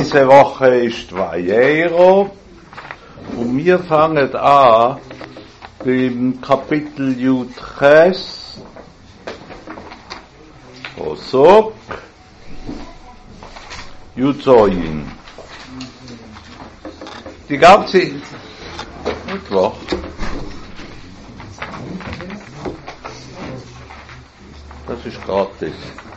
Diese Woche ist Vayero und wir fangen an beim Kapitel Yud Ches, Posuk, Yud Zoyin. Die ganze Mittwoch. Das ist gratis.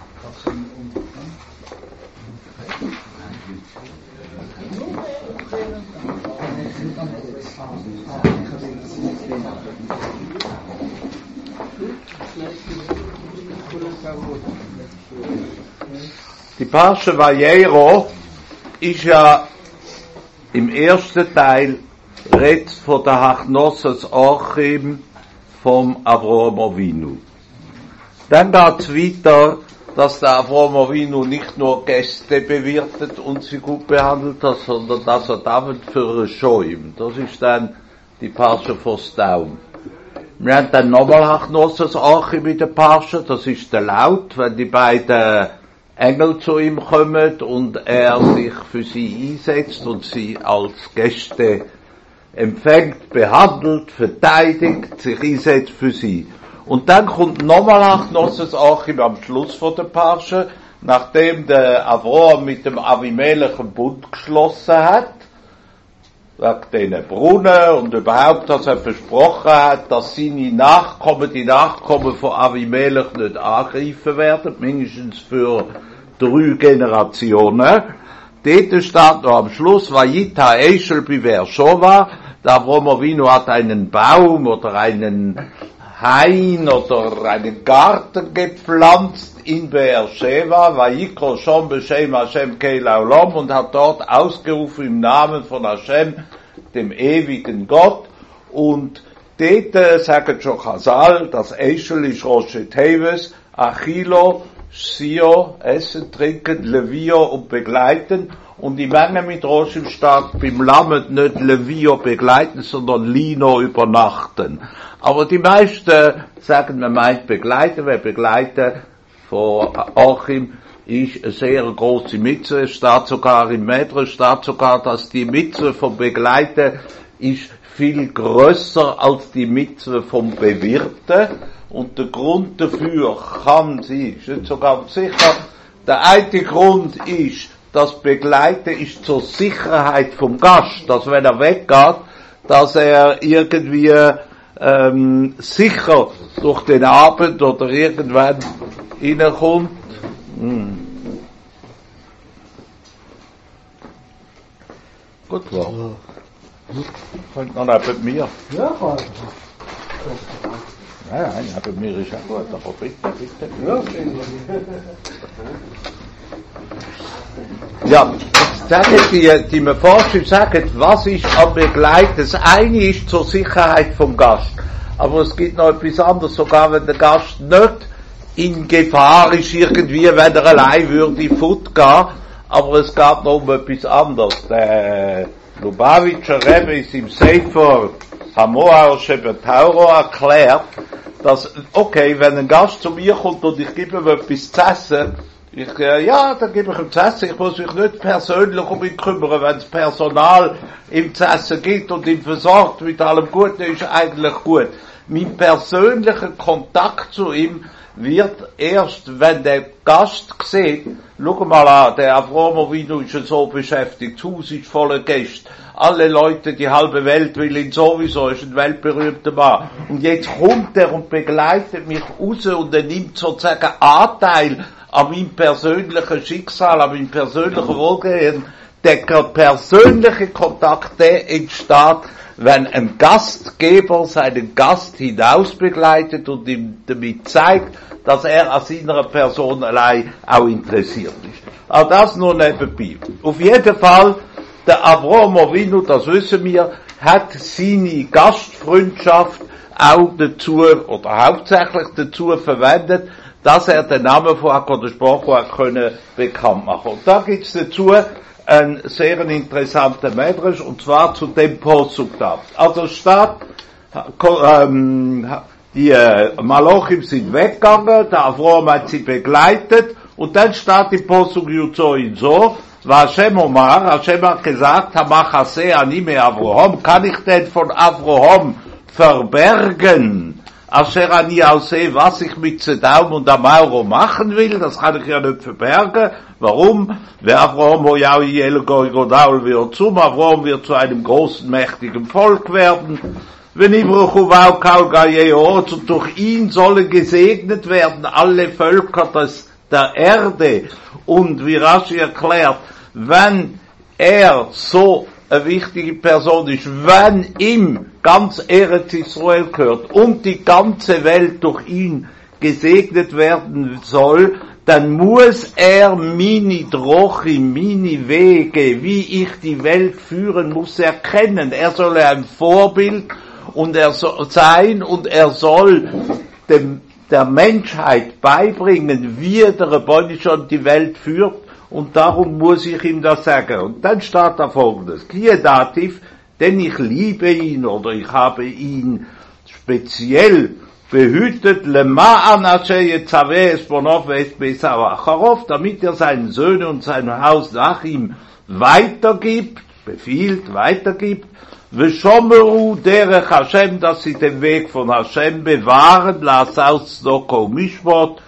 Die Parsche Vayero ist ja im ersten Teil redet von der Hachnosses Achim vom Avraham Avinu. Dann geht's weiter, dass der Avraham Avinu nicht nur Gäste bewirtet und sie gut behandelt hat, sondern dass er damit für ein Schoim. Das ist dann die Parsche vor Staum. Wir haben dann nochmal Hachnosses Achim in der Parsche, das ist der Laut, wenn die beiden Engel zu ihm kommen und er sich für sie einsetzt und sie als Gäste empfängt, behandelt, verteidigt, sich einsetzt für sie. Und dann kommt nochmal Hachnosses Achim am Schluss von der Parsche, nachdem der Avraham mit dem Avimelech einen Bund geschlossen hat, wegen diesen Brunnen und überhaupt, dass er versprochen hat, dass seine Nachkommen, die Nachkommen von Avimelech nicht angegriffen werden, mindestens für 3 Generationen. Dort steht noch am Schluss, Vayita Eshel Biver Shova, der Avraham Avinu hat einen Baum oder einen Hain oder einen Garten gepflanzt in Beersheva, Vayikro Shom Beshem Hashem Kei Olam, und hat dort ausgerufen im Namen von Hashem, dem ewigen Gott. Und dort sagt schon Chazal, das Eshel ist Rosh Teves, Achilo, Sio, Essen, Trinken, Levio und Begleiten. Und die Menge mit Rosh steht beim Lamed nicht Levio begleiten, sondern Lino übernachten. Aber die meisten sagen, man meint begleiten, weil begleiten von Achim ist eine sehr große Mitzwe. Es steht sogar im Medrash, steht sogar, dass die Mitzwe vom Begleiten ist viel grösser als die Mitzwe vom Bewirten. Und der Grund dafür kann sie, ist nicht so ganz sicher, der eine Grund ist, das Begleiten ist zur Sicherheit vom Gast, dass wenn er weggeht, dass er irgendwie sicher durch den Abend oder irgendwann reinkommt. Gut, klar. Kommt noch neben mir. Ja, kann. Nein, neben mir ist ja gut, aber bitte. Ja, ja, sagen die Mefarshim sagen, was ist am Begleiten? Das eine ist zur Sicherheit vom Gast. Aber es gibt noch etwas anderes, sogar wenn der Gast nicht in Gefahr ist irgendwie, wenn er allein würde fortgehen. Aber es geht noch um etwas anderes. Der Lubavitcher Rebbe ist im Sefer Hamoar Shebetauro erklärt, dass, okay, wenn ein Gast zu mir kommt und ich gebe ihm etwas zu essen, dann gebe ich ihm zu essen. Ich muss mich nicht persönlich um ihn kümmern. Wenn es Personal ihm zu essen gibt und ihn versorgt mit allem Guten, ist eigentlich gut. Mein persönlicher Kontakt zu ihm wird erst, wenn der Gast sieht, schau mal an, der Avraham Avinu ist so beschäftigt, das Haus ist voller Gäste, alle Leute, die halbe Welt will ihn sowieso, ist ein weltberühmter Mann. Und jetzt kommt er und begleitet mich raus und er nimmt sozusagen Anteil an meinem persönlichen Schicksal, an meinem persönlichen Wohlgehen. Der persönliche Kontakt, der entsteht, wenn ein Gastgeber seinen Gast hinaus begleitet und ihm damit zeigt, dass er an seiner Person allein auch interessiert ist. Auch das nur nebenbei. Auf jeden Fall, der Avraham Avinu, das wissen wir, hat seine Gastfreundschaft auch dazu, oder hauptsächlich dazu verwendet, dass er den Namen von HaKadosh Baruch Hu können bekannt machen. Und da gibt's dazu ein sehr interessanter Medrash, und zwar zu dem Posuk da. Also steht, die Malachim sind weggegangen, der Avraham hat sie begleitet, und dann steht im Posuk Yud Zoyin so, Hashem Omar, Hashem hat gesagt, Hamachase anime Avraham, kann ich denn von Avraham verbergen, Asher ani aussehe, was ich mit Zedom und Amauro machen will, das kann ich ja nicht verbergen. Warum? Wer Avraham hoyau yel goigodaul wird zum, Avraham wird zu einem großen, mächtigen Volk werden. Wenn Ibruchu wau kau gayeot, und durch ihn sollen gesegnet werden alle Völker der Erde. Und wie Rashi erklärt, wenn er so eine wichtige Person ist, wenn ihm ganz Eretz Israel gehört und die ganze Welt durch ihn gesegnet werden soll, dann muss er meine Drochim, meine Wege, wie ich die Welt führen muss, erkennen. Er soll ein Vorbild und er soll sein und er soll der Menschheit beibringen, wie der Rebbeinu schon die Welt führt. Und darum muss ich ihm das sagen. Und dann steht da Folgendes. Dativ, denn ich liebe ihn oder ich habe ihn speziell behütet, damit er seinen Söhnen und seinem Haus nach ihm weitergibt, befiehlt, weitergibt, Veshomeru derech Hashem, dass sie den Weg von Hashem bewahren, Lasaus Doko Mishpot,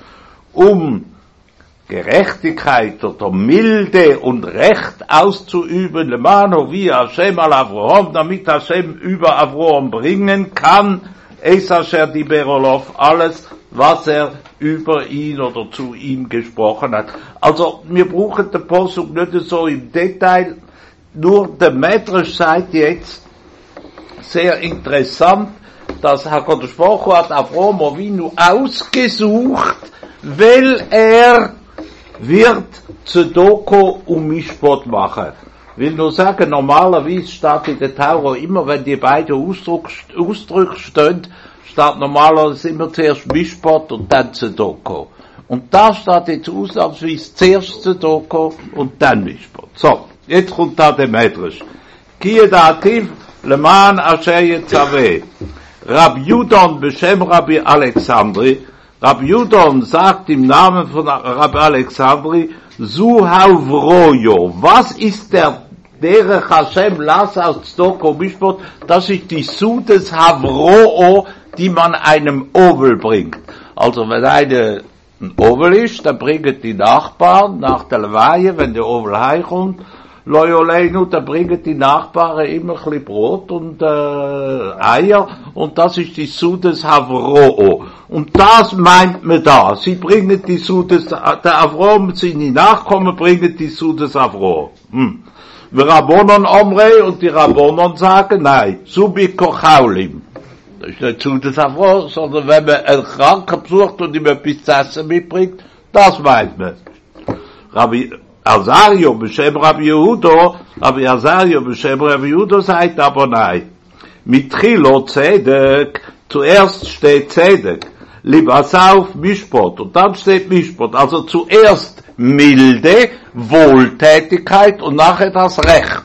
Gerechtigkeit oder Milde und Recht auszuüben, Lemano wie Hashem al Avraham, damit Hashem über Avraham bringen kann, es Asher Diberolov, alles, was er über ihn oder zu ihm gesprochen hat. Also, wir brauchen den Posuk nicht so im Detail, nur der Medrash sagt jetzt, sehr interessant, dass HaKadosh Baruch Hu hat Avraham Avinu ausgesucht, weil er wird Tzedoko und Mishpot machen. Ich will nur sagen, normalerweise steht in der Torah immer, wenn die beiden Ausdrücke stehen, steht normalerweise immer zuerst Mishpot und dann Tzedoko. Und da steht jetzt ausnahmsweise zuerst Tzedoko und dann Mishpot. So, jetzt kommt da der Medrash. Kiedativ leman asher yetzaveh. Rabbi Judon beshem Rabbi Alexandri. Rabbi Judon sagt im Namen von Rabbi Alexandri, Suhavroyo. Was ist der Derech Hashem Las aus Tzedoko Mishpot? Das ist die Sudes Havroo, die man einem Ovel bringt. Also wenn ein Ovel ist, dann bringen die Nachbarn nach der Weihe, wenn der Ovel heimkommt, Loyoleinu, da bringen die Nachbarn immer ein bisschen Brot und Eier, und das ist die Sudes Havroo. Und das meint man da. Sie bringen die Sudes, der Avraham, seine Nachkommen bringen die Sudes Havroo. Wir Rabbonon Omrei, und die Rabbonon sagen, nein, Subi Kochaulim. Das ist nicht Sudes Havroo, sondern wenn man einen Kranken besucht und ihm etwas zu essen mitbringt, das meint man. Rabbi Azario Beshem Rabbi Yehudo, aber Azario Beshem Rabbi Yehudo sagt aber nein. Mit Chilo Zedek, zuerst steht Zedek, Libasauf Mishpot, und dann steht Mishpot, also zuerst Milde, Wohltätigkeit und nachher das Recht.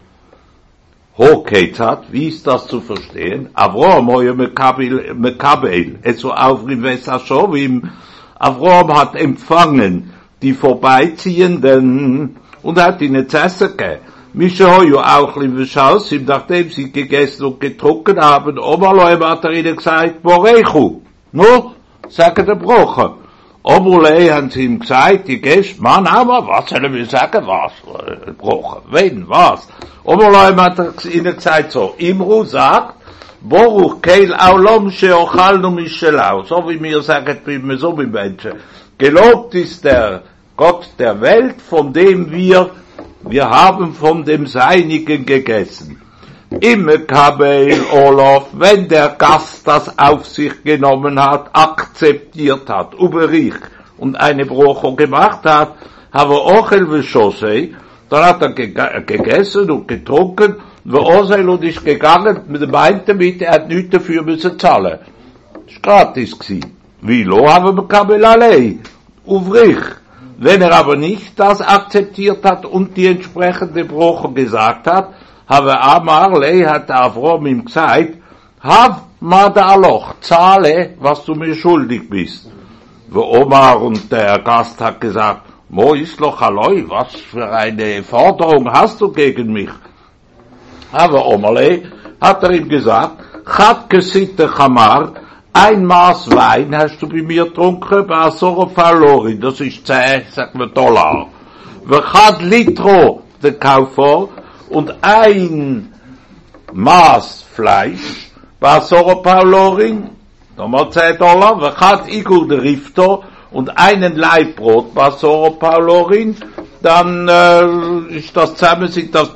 Hoketzat, wie ist das zu verstehen? Avraham hoye Mekabel, so aufrim Vesashovim, Avraham hat empfangen die Vorbeiziehenden und hat ihnen zu essen gegeben. Mischahoyo auch liebe Schaus, nachdem sie gegessen und getrunken haben, Omaloem hat ihnen gesagt, Borechu. Nur, sagen der Brocher. Omolei haben sie ihm gesagt, die Gäste, Mann, aber, was sollen wir sagen, was? Brocher, wen, was? Omoloem hat ihnen gesagt so, Imru sagt, Boruch keil aulom sheochalnu mishelau, so wie wir sagen, wie so wie Menschen. Gelobt ist der Gott der Welt, von dem wir haben von dem Seinigen gegessen. Immer Kabel Olaf, wenn der Gast das auf sich genommen hat, akzeptiert hat, überich und eine Brocho gemacht hat, habe Ochel V'Shosei, dann hat er gegessen und getrunken, V'Osel und ist gegangen, meint damit, er hat nichts dafür müssen zahlen. Das war gratis gewesen. Wie lo haben wir Kabel Alei? Überich. Wenn er aber nicht das akzeptiert hat und die entsprechende Broche gesagt hat, habe Amarlei, hat Avraham ihm gesagt, Hav Madaloch, zahle, was du mir schuldig bist. Wo Omar und der Gast hat gesagt, Mo Isloch Aloi, was für eine Forderung hast du gegen mich? Aber Omerle hat er ihm gesagt, Chatke Sitte Chamar, ein Maß Wein hast du bei mir getrunken, bei Asorofalori, das ist 10, sagen wir $. Vechat Litro, der Kaufer, und ein Maß Fleisch, bei Asorofalori, nochmal $10, Vechat Igul der Rifto, und einen Leibbrot, bei Asorofalori, dann ist das zusammen, sind das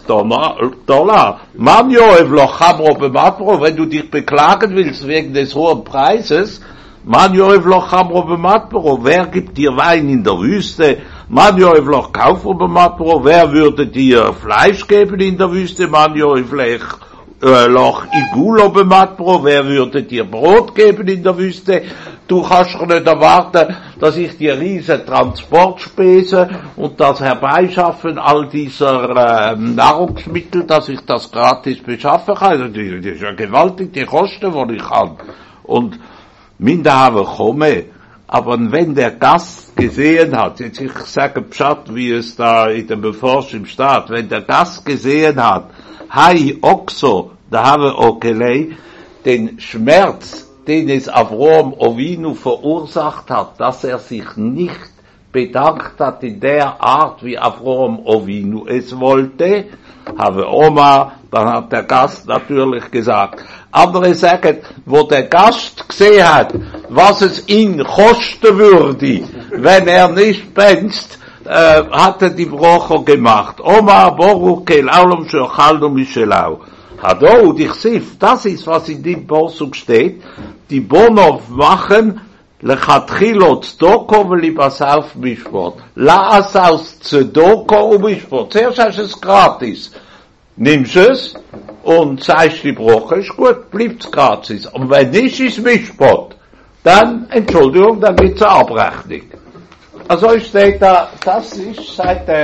$30. Manjo evloch chamro bematro, wenn du dich beklagen willst wegen des hohen Preises, manjo evloch chamro bematro, wer gibt dir Wein in der Wüste? Manjo evloch kaufro bematro, wer würde dir Fleisch geben in der Wüste? Manjo evloch Loch Igulo bematro, wer würde dir Brot geben in der Wüste? Du kannst nicht erwarten, dass ich dir riesen Transportspesen und das Herbeischaffen all dieser Nahrungsmittel, dass ich das gratis beschaffen kann. Also das ist ja gewaltig, die Kosten, die ich habe. Und Minderhaben komme. Aber wenn der Gast gesehen hat, jetzt ich sage Pschat, wie es da in dem Beforsch im Staat, wenn der Gast gesehen hat, Hai Oxo, da habe Okelei, den Schmerz, den es Avrom Ovinu verursacht hat, dass er sich nicht bedankt hat in der Art, wie Avrom Ovinu es wollte, habe Oma, dann hat der Gast natürlich gesagt. Andere sagen, wo der Gast gesehen hat, was es ihn kosten würde, wenn er nicht benzt, hat er die Brocher gemacht. Oma, Boruch, Kel, Aulam, Shochaldo, Michelau. Hado, dich sif, das ist, was in dem Posuk steht, die Bonov machen, lechatchilo tzedoko v'libasauf mishpot. Laas aus tzedoko und mishpot. Zuerst hast du es gratis. Nimmst es und sagst die Broche, ist gut, bleibt's gratis. Und wenn nicht, ist mishpot. Dann, Entschuldigung, dann gibt's eine Abrechnung. Also steht da, das ist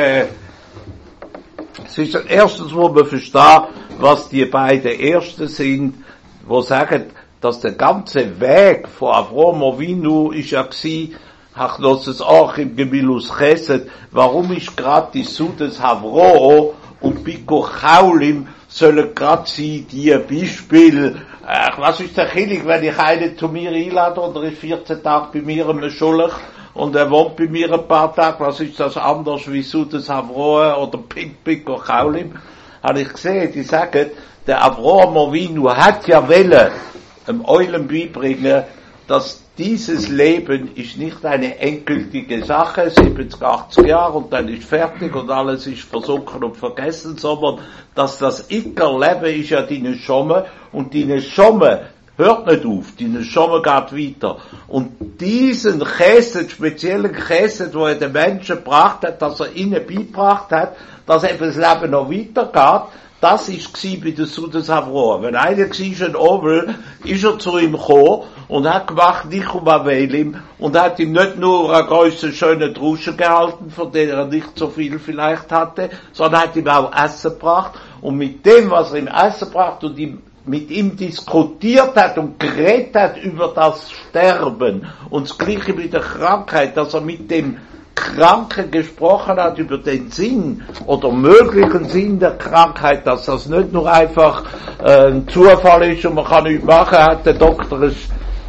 es ist erstens, wo man versteht, was die beiden Ersten sind, wo sagen, dass der ganze Weg von Avrom Avinu ist ja gsi, Hachnosses auch im Gemilus Chesed, warum ist gerade die Sudes Havro und Biko Chaulim sollen gerade sie die Beispiel, was ist der Chillig, wenn ich einen zu mir einlade oder ist 14 Tage bei mir im Schulach und er wohnt bei mir ein paar Tage, was ist das anders wie Sudes Havro oder Biko Chaulim? Habe ich gesehen, die sagen, der Avrom Avinu hat ja wollen, Eulen beibringen, dass dieses Leben ist nicht eine endgültige Sache, 70, 80 Jahre und dann ist fertig und alles ist versunken und vergessen, sondern dass das Icker-Leben ist ja die Neshome und die Neshome hört nicht auf, die Neshome geht weiter. Und diesen Chesed, speziellen Chesed, wo er den Menschen gebracht hat, dass er ihnen beigebracht hat, dass eben das Leben noch weitergeht, das ist bei der Sudes Havroa. Wenn einer war, ein Ovel, ist er zu ihm gekommen und hat gemacht, Nichum Avelim, und hat ihm nicht nur eine große, schöne Drusche gehalten, von der er nicht so viel vielleicht hatte, sondern hat ihm auch Essen gebracht, und mit dem, was er ihm Essen gebracht und mit ihm diskutiert hat und geredet hat über das Sterben, und das Gleiche mit der Krankheit, dass er mit dem Kranken gesprochen hat über den Sinn oder möglichen Sinn der Krankheit, dass das nicht nur einfach ein Zufall ist und man kann nichts machen, hat der Doktor ich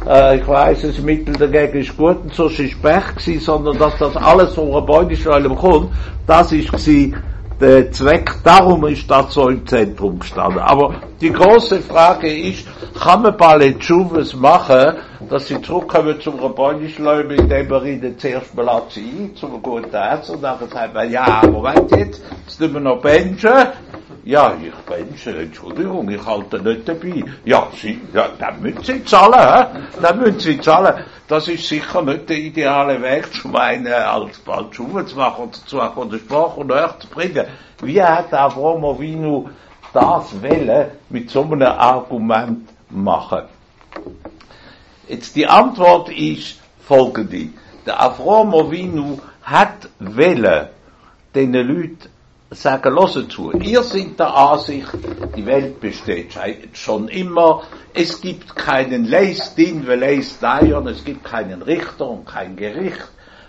weiss, das Mittel dagegen ist gut und so ist es Pech gewesen, sondern dass das alles von Rebäunischleulem kommt, das ist gewesen der Zweck, darum ist das so im Zentrum gestanden. Aber die große Frage ist, kann man Baletschuves machen, dass sie zurückkommen zum Rebäunischleulem, indem man ihnen zuerst mal ein, zum guten Essen, und dann sagt man, ja, Moment jetzt müssen wir noch benchen. Ja, ich benche, Entschuldigung, ich halte nicht dabei. Ja, dann müssen Sie zahlen, dann müssen Sie zahlen. Das ist sicher nicht der ideale Weg, um einen als Balschufe zu machen oder zu machen oder Sprache näher zu bringen. Wie hat Avrom Avinu das wollen mit so einem Argument machen? Jetzt die Antwort ist folgende. Der Avrom Avinu hat wollen den Leuten sagen, hört zu, ihr seid der Ansicht, die Welt besteht schon immer, es gibt keinen Leis Din ve Leis Dayan, es gibt keinen Richter und kein Gericht,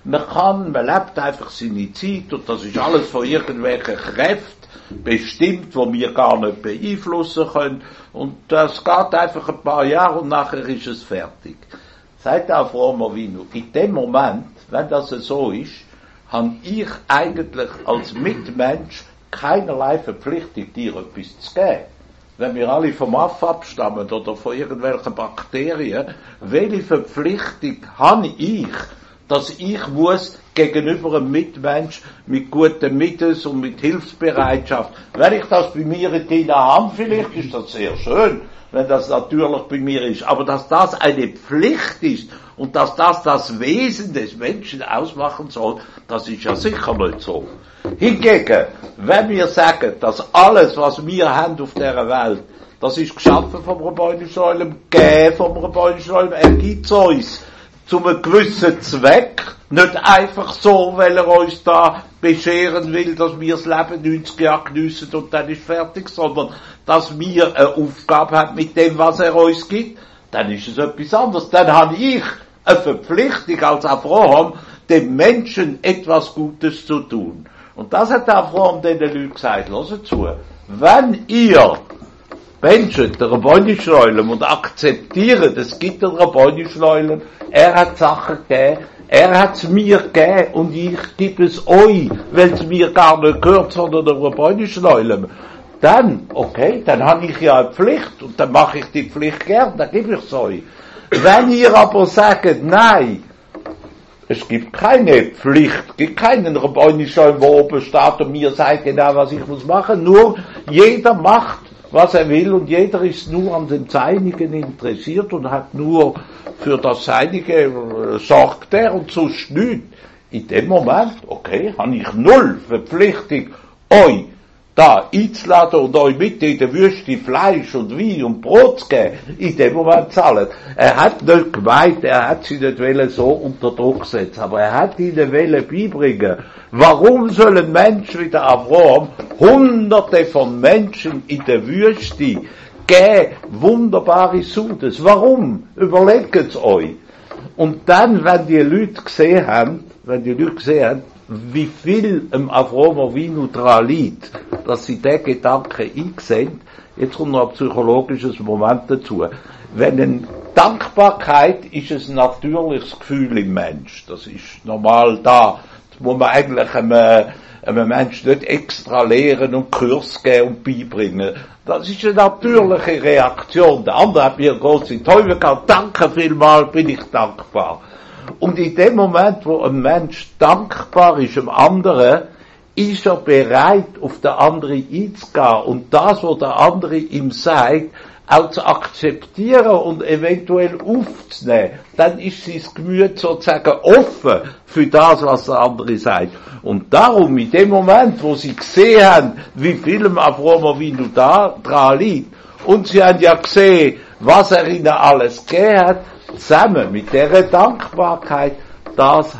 Man lebt einfach seine Zeit und das ist alles von irgendwelchen Kräften bestimmt, wo wir gar nicht beeinflussen können. Und das geht einfach ein paar Jahre und nachher ist es fertig. Sagt Avraham Avinu, in dem Moment, wenn das so ist, habe ich eigentlich als Mitmensch keinerlei Verpflichtung, dir etwas zu geben. Wenn wir alle vom Aff abstammen oder von irgendwelchen Bakterien, welche Verpflichtung habe ich, dass ich muss gegenüber einem Mitmensch mit guten Mitteln und mit Hilfsbereitschaft, wenn ich das bei mir in der Hand, vielleicht ist das sehr schön, wenn das natürlich bei mir ist, aber dass das eine Pflicht ist und dass das das Wesen des Menschen ausmachen soll, das ist ja sicher nicht so. Hingegen, wenn wir sagen, dass alles, was wir haben auf dieser Welt, das ist geschaffen vom Rabbeinu Shalom, gegeben vom Rabbeinu Shalom, er gibt es uns zu einem gewissen Zweck, nicht einfach so, weil er uns da bescheren will, dass wir das Leben 90 Jahre geniessen und dann ist fertig, sondern dass wir eine Aufgabe haben mit dem, was er uns gibt, dann ist es etwas anderes. Dann habe ich eine Verpflichtung als Abraham, dem Menschen etwas Gutes zu tun. Und das hat Abraham den Leuten gesagt, hört zu, wenn ihr Menschen den Rabbeinu Shalom und akzeptieren, es gibt den Rabbeinu Shalom, er hat Sachen gegeben, er hat es mir gegeben und ich gebe es euch, weil es mir gar nicht gehört, sondern der Rabbeinu Shalom. Dann, okay, dann habe ich ja eine Pflicht und dann mache ich die Pflicht gern, dann gebe ich es euch. Wenn ihr aber sagt, nein, es gibt keine Pflicht, es gibt keinen Rabbeinu Shalom, der oben steht und mir sagt genau, was ich muss machen, nur jeder macht, was er will und jeder ist nur an den Seinigen interessiert und hat nur für das Seinige sorgt er und sonst nichts. In dem Moment, okay, habe ich null Verpflichtung, euch da einzuladen und euch mit in der Wüste Fleisch und Wein und Brot zu geben, in dem Moment zahlen. Er hat nicht gemeint, er hat sie nicht so unter Druck setzen, aber er hat ihnen beibringen, warum sollen Menschen wie der Abraham, hunderte von Menschen in der Wüste, geben wunderbare Sudes? Warum? Überlegt euch. Und dann, wenn die Leute gesehen haben, wie viel im Avraham Avinu daran liegt, dass sie den Gedanken einsehen, jetzt kommt noch ein psychologisches Moment dazu. Wenn eine Dankbarkeit ist ein natürliches Gefühl im Mensch. Das ist normal da. Das muss man eigentlich einem Menschen nicht extra lehren und Kurs geben und beibringen. Das ist eine natürliche Reaktion. Der andere hat mir eine große Teufel gehabt. Danke vielmals, bin ich dankbar. Und in dem Moment, wo ein Mensch dankbar ist dem anderen, ist er bereit, auf den anderen einzugehen und das, was der andere ihm sagt, auch zu akzeptieren und eventuell aufzunehmen. Dann ist sein Gemüt sozusagen offen für das, was der andere sagt. Und darum, in dem Moment, wo sie gesehen haben, wie viel Avraham Avinu da dran liegt, und sie haben ja gesehen, was er ihnen alles gegeben hat, zusammen mit dieser Dankbarkeit, das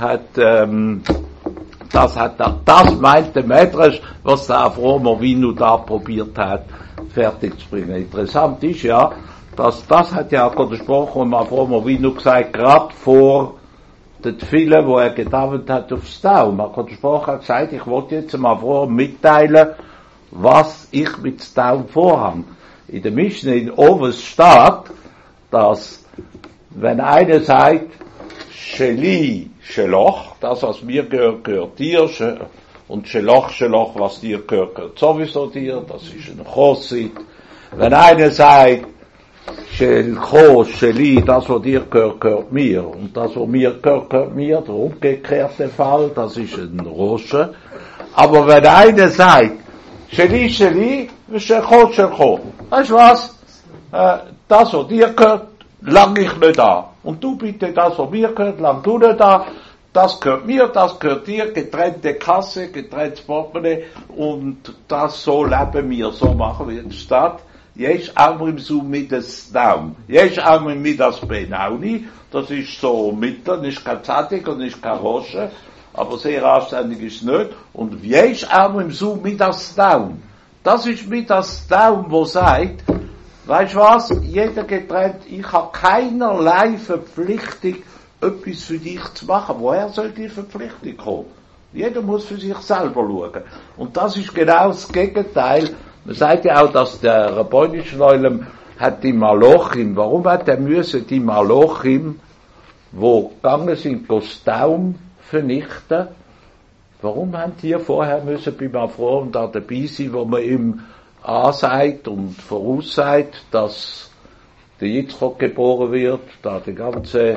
meint der Medrash, was der Avraham Avinu da probiert hat, fertig zu bringen. Interessant ist ja, dass das hat ja Gott gesprochen, Avraham Avinu gesagt, gerade vor den vielen, wo er gedauert hat aufs Taum. Gott gesprochen hat gesagt, ich wollte jetzt dem Avraham mitteilen, was ich mit dem Taum vorhabe. In der Mishnah in Overs steht, dass wenn einer sagt, Sheli, Sheloch, das was mir gehört, gehört dir, und Sheloch, Sheloch, was dir gehört, gehört sowieso dir, das ist ein Chosid. Wenn einer sagt, Shelcho, Sheli, das was dir gehört, gehört mir, und das was mir gehört, gehört mir, der umgekehrte Fall, das ist ein Rosche. Aber wenn einer sagt, Sheli, Sheli, Shelcho, Shelcho, weißt du was? Das was dir gehört, lang ich nicht da. Und du bitte das, was mir gehört, lang du nicht da. Das gehört mir, das gehört dir, getrennte Kasse, getrenntes Portemonnaie, und das so leben wir, so machen wir in der Stadt. Jesh Amrim so mit das Daum. Jesh Amrim mit das Benauni, das ist so mittel, nicht kein Zadig und nicht kein Rosche, aber sehr anständig ist nicht. Und Jesh Amrim so mit das Daum. Das ist mit das Daum, wo sagt, weißt du was? Jeder getrennt, ich habe keinerlei Verpflichtung, etwas für dich zu machen. Woher soll die Verpflichtung kommen? Jeder muss für sich selber schauen. Und das ist genau das Gegenteil. Man sagt ja auch, dass der rabbinische Neulem hat die Malochim, warum hat er müssen die Malochim, wo gegangen sind, das Taum vernichten? Warum haben die vorher müssen beim Avrom da dabei sein, wo man ihm ansagt und voraussagt, dass der Yitzchok geboren wird, da die ganze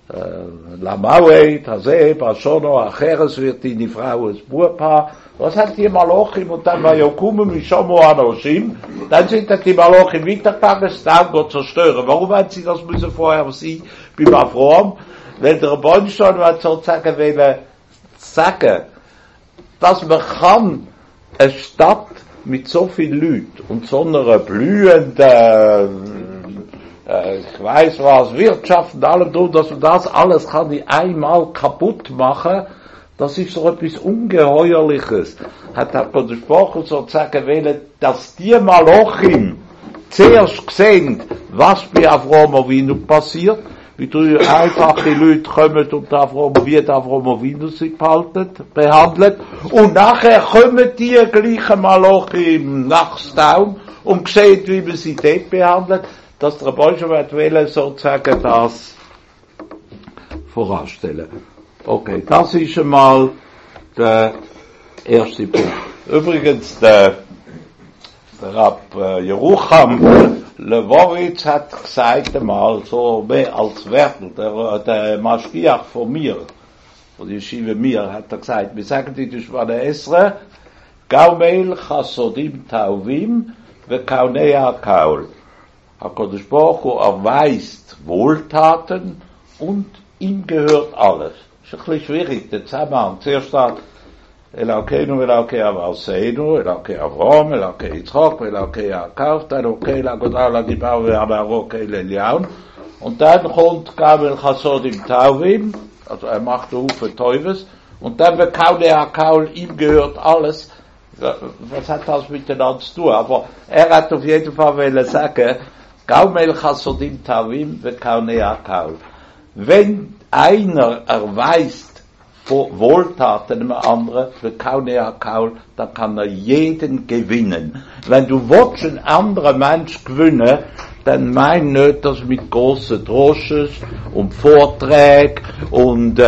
Lamauet, Haseb, Ashono, Acheres wird deine Frau ein Bub haben. Was hat die Malochim? Und dann war Jokumen mit Shomo Anoshim. Dann sind die Malochim weitergegangen, das Taum Gott zerstören. Warum haben sie das müssen vorher sein beim Avrom? Weil der Rabbanstein hat sozusagen wollen sagen, dass man kann eine Stadt mit so vielen Leuten und so einer blühenden ich weiß was, Wirtschaft und allem tun, dass man das alles kann in einmal kaputt machen, das ist so etwas Ungeheuerliches. Hat er gesprochen sozusagen wollen, dass die Malochim zuerst sehen, was bei Avraham Avinu passiert, wie drei einfache Leute kommen und wie der Avraham Avinu sich behandelt, und nachher kommen die gleichen Malochim nach Staum und sehen, wie man sie dort behandelt, dass der Rabbi will sozusagen das voranstellen. Okay, das ist einmal der erste Punkt. Übrigens, der Rab Jerucham Lewowitz hat gesagt einmal, so mehr als Wertel, der Maschgiach von mir, von der Yeshiva mir, hat er gesagt, wir sagen die Shvana Esra, Gaumel Chasodim Tauvim, Vekaunea Kaul. HaKadosh Baruch Hu erweist Wohltaten und ihm gehört alles. Das ist ein bisschen schwierig, der Zusammenhang. Zuerst sagt, Elokeinu, Elokei Avosenu, Elokei Avrom, Elokei Yitzchok, Elokei Yaakov, dann Elokei Lagodal Adibau Ve'Amarokei Leliaun. Und dann kommt Gamel Chasodim Tauvim, also er macht Rufe Teufels, und dann Vekaunea Kaul, ihm gehört alles. Was hat das miteinander zu tun? Aber er hat auf jeden Fall wollen sagen, Gaumel Chasodim Tavim Vekaunea Kaul. Wenn einer erweist Wohltaten einem anderen, Vekaunea Kaul, dann kann er jeden gewinnen. Wenn du willst, einen anderen Mensch gewinnen, dann mein nicht das mit grossen Drosches und Vorträgen und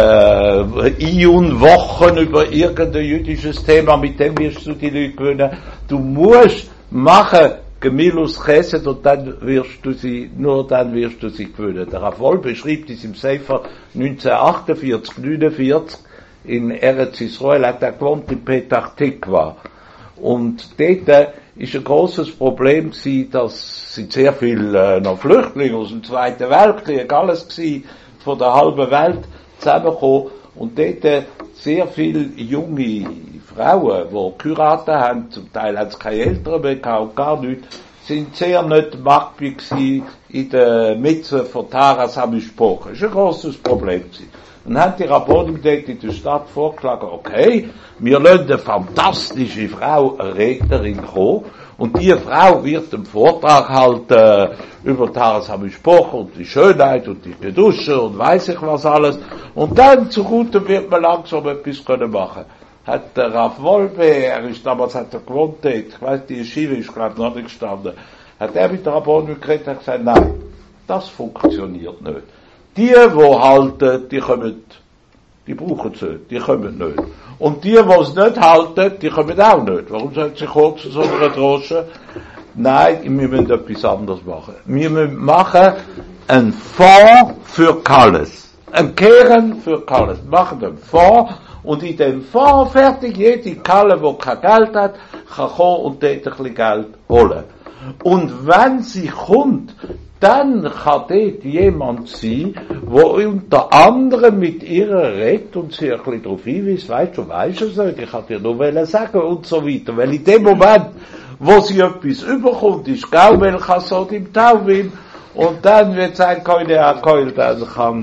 Wochen über irgendein jüdisches Thema, mit dem wirst du die Leute gewinnen. Du musst machen Gemilus Chesed und dann wirst du sie gewinnen. Der Rav Wolbe beschreibt es im Sefer 1948, 49 in Eretz Yisrael, hat er gewohnt in Petach Tikva. Und dort ist ein grosses Problem gewesen, dass sind sehr viele noch Flüchtlinge aus dem Zweiten Weltkrieg, alles gewesen, von der halben Welt zusammengekommen, und dort sehr viele junge Frauen, die geheiratet haben, zum Teil haben sie keine Eltern mehr gehabt, gar nichts, sind sehr nicht makbig gewesen in der Mitte von Taras HaMishpocha. Das war ein grosses Problem gewesen. Und haben die Rabbonim dort in der Stadt vorgeschlagen, okay, wir lassen eine fantastische Frau, eine Rednerin kommen, und die Frau wird einen Vortrag halten über Taras HaMishpocha und die Schönheit und die Kedusche und weiss ich was alles. Und dann zugute wird man langsam etwas können machen. Hat der Rav Wolbe, damals hat er gewohnt, ich weiss, die Yeshiva ist gerade noch nicht gestanden, hat er mit der Rabbonim geredet und gesagt, nein, das funktioniert nicht. Die halten, die kommen, die brauchen sie, die kommen nicht. Und die es nicht halten, die kommen auch nicht. Warum sollen sie kurz zu so einer Drosche? Nein, wir müssen etwas anderes machen. Wir müssen machen einen Fonds für Kalles. Einen Kern für Kalles. Machen einen Fonds, und in dem Fonds fertig, jede Kalle, die kein Geld hat, kann kommen und dort ein bisschen Geld holen. Und wenn sie kommt, dann kann dort jemand sein, der unter anderem mit ihr redet und sie ein bisschen darauf hinweist, weisst du es nicht, ich kann dir nur sagen und so weiter. Weil in dem Moment, wo sie etwas überkommt, ist Gaumel Chasodim Tauvim, und dann wird sein Koine, dann kann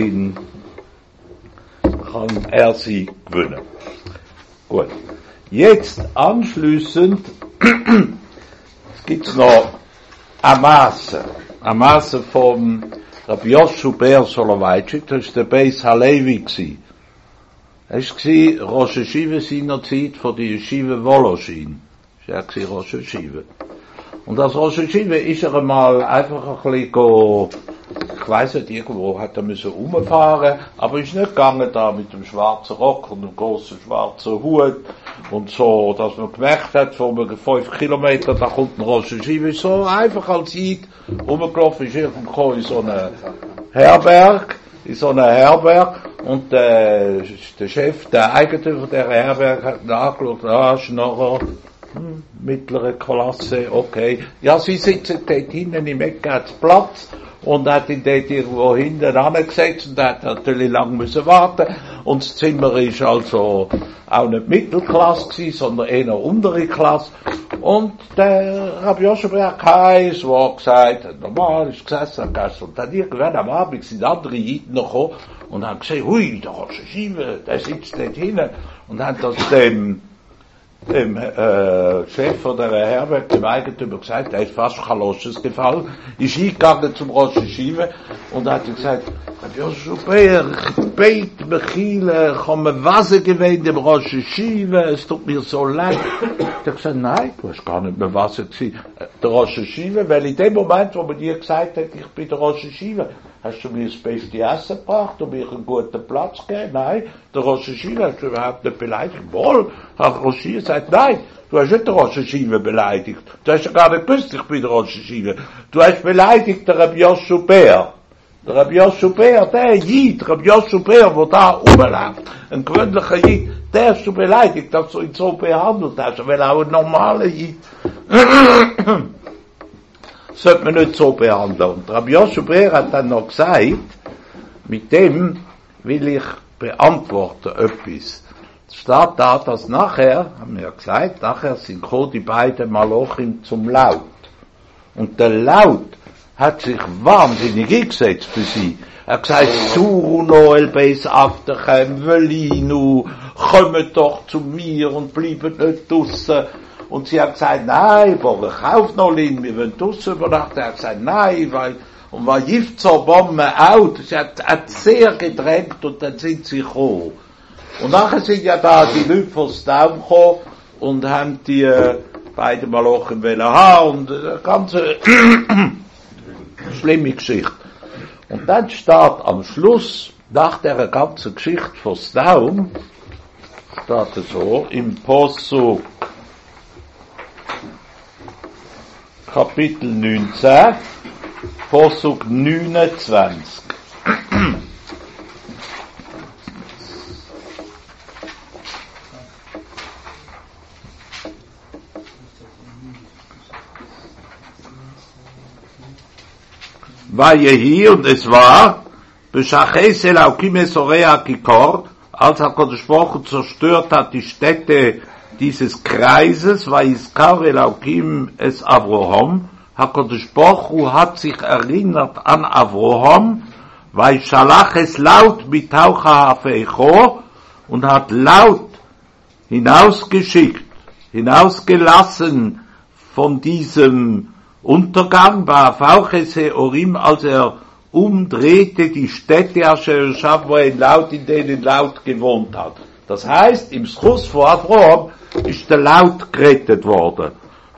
er sie gewinnen. Gut. Jetzt anschliessend gibt's noch Amasse vom Rabbi Yoshu Ber Soloveitchik, das war der Beis Halevi gewesen. Es war Rosh Hashiva seiner Zeit von der Yeshiva Woloschin. Das war Rosh Hashiva. Und als Rosh Hashiva ist er einmal einfach ein bisschen ich weiss nicht, irgendwo hat er müssen rumfahren, aber ist nicht gegangen da mit dem schwarzen Rock und dem grossen schwarzen Hut und so, dass man gemerkt hat, vor 5 Kilometern, da kommt ein Rosh Hashiva, ist so einfach als Eid rumgelaufen, ist irgendwo in so eine Herberg, und der Chef, der Eigentümer der Herberg hat nachgeschaut, ist nachher mittlere Klasse, okay. Ja, sie sitzen dort hinten im Eck, hat's Platz, und hat ihn dort irgendwo hinten angesetzt, und hat natürlich lang müssen warten, und das Zimmer ist also auch nicht Mittelklasse gewesen, sondern eher untere Klasse, und der Rabbi Yoshu hat kein Wort gesagt, hat normal ist gesessen, und dann irgendwann am Abend sind andere Jiden noch gekommen, und haben gesehen, hui, der Rosh Hashiva, der sitzt dort hinten, und haben das dem Chef von der Herberg, dem Eigentümer, gesagt, der ist fast Chalosches gefallen, ist hingegangen zum Rosh Hashiva und hat gesagt, Yoshu Ber, ich bete Mechile, ich habe mir Wasser gewähnt im Rosh Hashiva, es tut mir so leid. Der hat gesagt, nein, du hast gar nicht mehr Wasser gewesen. Der Rosh Hashiva, weil in dem Moment, wo man dir gesagt hat, ich bin der Rosh Hashiva, hast du mir das beste Essen gebracht und mir einen guten Platz gegeben? Nein, der Rosh Hashiva hat überhaupt nicht beleidigt. Wohl, hat Rosh Hashiva gesagt, nein, du hast nicht den Rosh Hashiva beleidigt. Du hast ja gar nicht gewusst, ich bin der Rosh Hashiva. Du hast beleidigt den Rabbi Yoshu Ber. Der Rabbi Yoshu Ber, der Jid, Rabbi Yoshu Ber, der da rumläuft, ein gewöhnlicher Jid, der hast du beleidigt, dass du ihn so behandelt hast, weil auch ein normaler Jid sollte man nicht so behandeln. Und Rabbi Yoshu Ber hat dann noch gesagt, mit dem will ich beantworten etwas. Es steht da, dass nachher, haben wir ja gesagt, nachher sind die beiden Malochim zum Laut. Und der Laut hat sich wahnsinnig eingesetzt für sie. Er hat gesagt, Suru Noel Beis Aftechem, Velinu, kommt doch zu mir und bleibt nicht draussen. Und sie hat gesagt, nein, aber kauf noch Lin, wir wollen draussen übernachten. Er hat gesagt, nein, weil Jifzer Bombe out. Sie hat sehr gedrängt und dann sind sie gekommen. Und nachher sind ja da die Leute vom Staum gekommen und haben die beiden Malochen haben und eine ganze schlimme Geschichte. Und dann steht am Schluss, nach der ganzen Geschichte von Staum, steht es so, im Posuk Kapitel 19, Posuk 29. Vayehi, und es war, Beshaches Elaukim Esorea Kikor, als HaKadosh Baruch Hu zerstört hat die Städte dieses Kreises, Vayiskar Elaukim es Avraham, HaKadosh Baruch Hu hat sich erinnert an Avraham, Vayishalach es laut mitaucha hafeicho, und hat laut hinausgelassen von diesem Untergang war Fauches Heorim, als er umdrehte die Städte, wo er in denen Laut gewohnt hat. Das heißt, im Schuss von Avraham ist der Laut gerettet worden.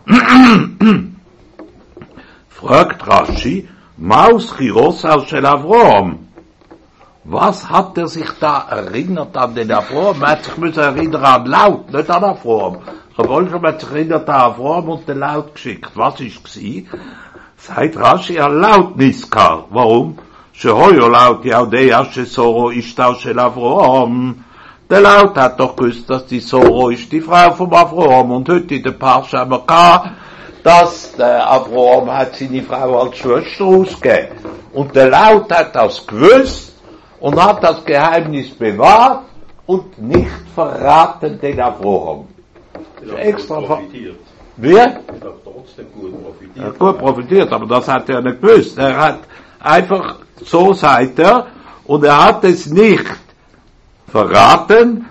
Fragt Rashi, Maus Chiros aus Shel Avraham. Was hat er sich da erinnert an den Avraham? Er hat sich müssen erinnern an Laut, nicht an Avraham. Obwohl schon hat sich erinnert an Avraham und den Laut geschickt. Was ist gsi? Sagt Rashi, er Laut Niskar. Warum? Shehoyo Laut Yaudea Shesoro Ishtar Shel Avraham. Der Laut hat doch gewusst, dass die Soro ist die Frau vom Avraham. Und heute in der Parsha haben wir gehabt, dass der Avraham hat seine Frau als Schwester ausgegeben. Und der Laut hat das gewusst und hat das Geheimnis bewahrt und nicht verraten den Avraham. Extra profitiert. Wie? Er hat trotzdem gut profitiert. Er hat gut profitiert, aber das hat er nicht gewusst. Er hat einfach, so sagt er, und er hat es nicht verraten,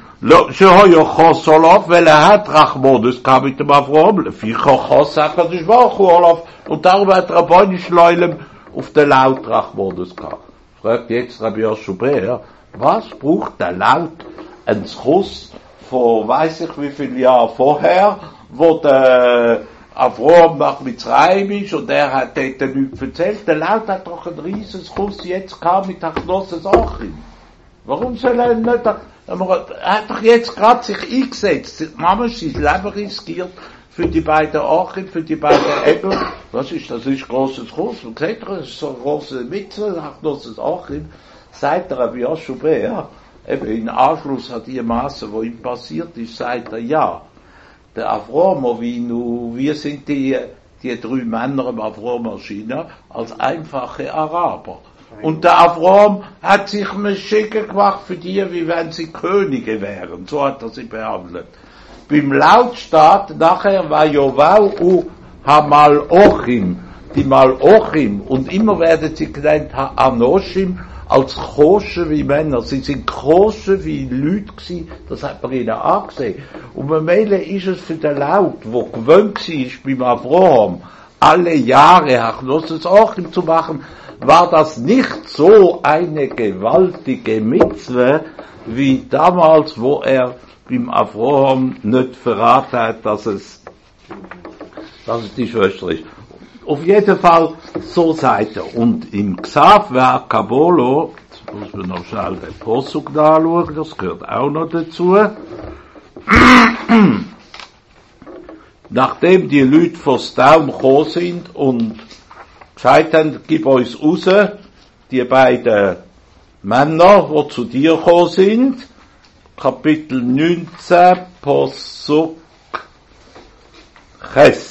weil er hat Rachmodes gehabt mit dem Avraham, und darum hat Rabboni Shloilem auf den Laut Rachmodes gehabt. Fragt jetzt Rabbi Yoshuber, was braucht der Laut ein Schuss von weiss ich wie viel Jahren vorher, wo der Avrom nach Mitzrayim ist und er hat dort nichts erzählt. Der Laut hat doch einen riesen Schuss jetzt gehabt mit Achnosses Achim. Warum soll er nicht, er hat doch jetzt gerade sich eingesetzt, Mama sein Leben riskiert für die beiden Achim, für die beiden Ebel. Was ist das? Das ist ein grosses Schuss. Man sieht doch, das ist so ein grosser Mitzel, Achnosses Achim. Sagt er Rabbi Yoshuber, ja, eben in Anschluss an die Masse, wo ihm passiert ist, sagt er, ja, der Avrom Avinu, wir sind die 3 Männer im Avrom erschienen, als einfache Araber. Und der Avrom hat sich Meschike gemacht für die, wie wenn sie Könige wären. So hat er sie behandelt. Beim Lautstaat nachher war Jovau u Hamalochim, die Malochim, und immer werden sie genannt Anoshim, als Kosche wie Männer. Sie sind Kosche wie Leute gewesen, das hat man ihnen angesehen. Und bei Meile ist es für den Laut, wo gewöhnt war beim Abraham, alle Jahre Achnosses Achim zu machen, war das nicht so eine gewaltige Mitzwe, wie damals, wo er beim Abraham nicht verraten hat, dass es die Schwester ist. Auf jeden Fall, so sagt er. Und im Ksaf war Kabolo, jetzt muss man noch schnell den Posuk anschauen, das gehört auch noch dazu. Nachdem die Leute vor Staum gekommen sind und gesagt haben, gib uns raus, die beiden Männer, die zu dir gekommen sind, Kapitel 19, Posuk Ches.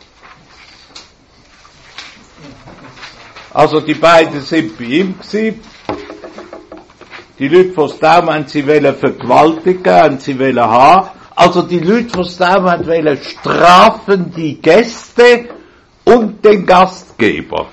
Also die beiden sind bei ihm gewesen. Die Leute von Staum haben sie vergewaltigen, haben sie haben. Also die Leute von Staum haben strafen die Gäste und den Gastgeber.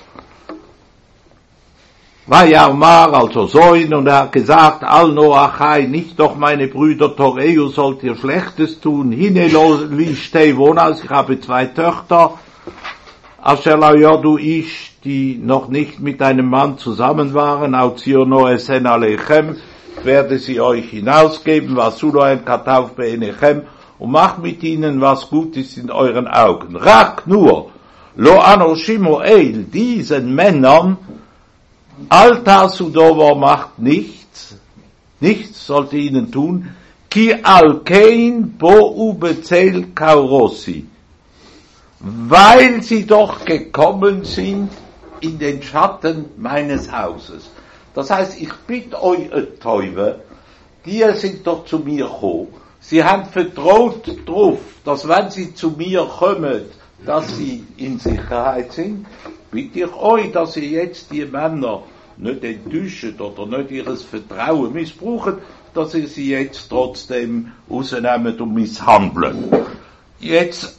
Vayarmar, also Sohn, und er hat gesagt, Al Noachai, nicht doch meine Brüder Toreu, sollt ihr Schlechtes tun, Hinelo Lishtei Wonas, ich habe 2 Töchter, Asher la yodu ish, die noch nicht mit einem Mann zusammen waren, au Ziono esen alechem, werde sie euch hinausgeben, was Suloen katauf beenechem, und macht mit ihnen, was gut ist in euren Augen. Rak nur, lo anoshim oel, diesen Männern, Alta Sudova macht nichts sollte ihnen tun, ki alkein bo ubezel kaurosi, weil sie doch gekommen sind in den Schatten meines Hauses. Das heißt, ich bitte euch, Teufel, die sind doch zu mir gekommen. Sie haben vertraut darauf, dass wenn sie zu mir kommen, dass sie in Sicherheit sind. Bitte ich euch, dass ihr jetzt die Männer nicht enttäuscht oder nicht ihres Vertrauen missbraucht, dass ihr sie jetzt trotzdem rausnehmt und misshandeln. Jetzt,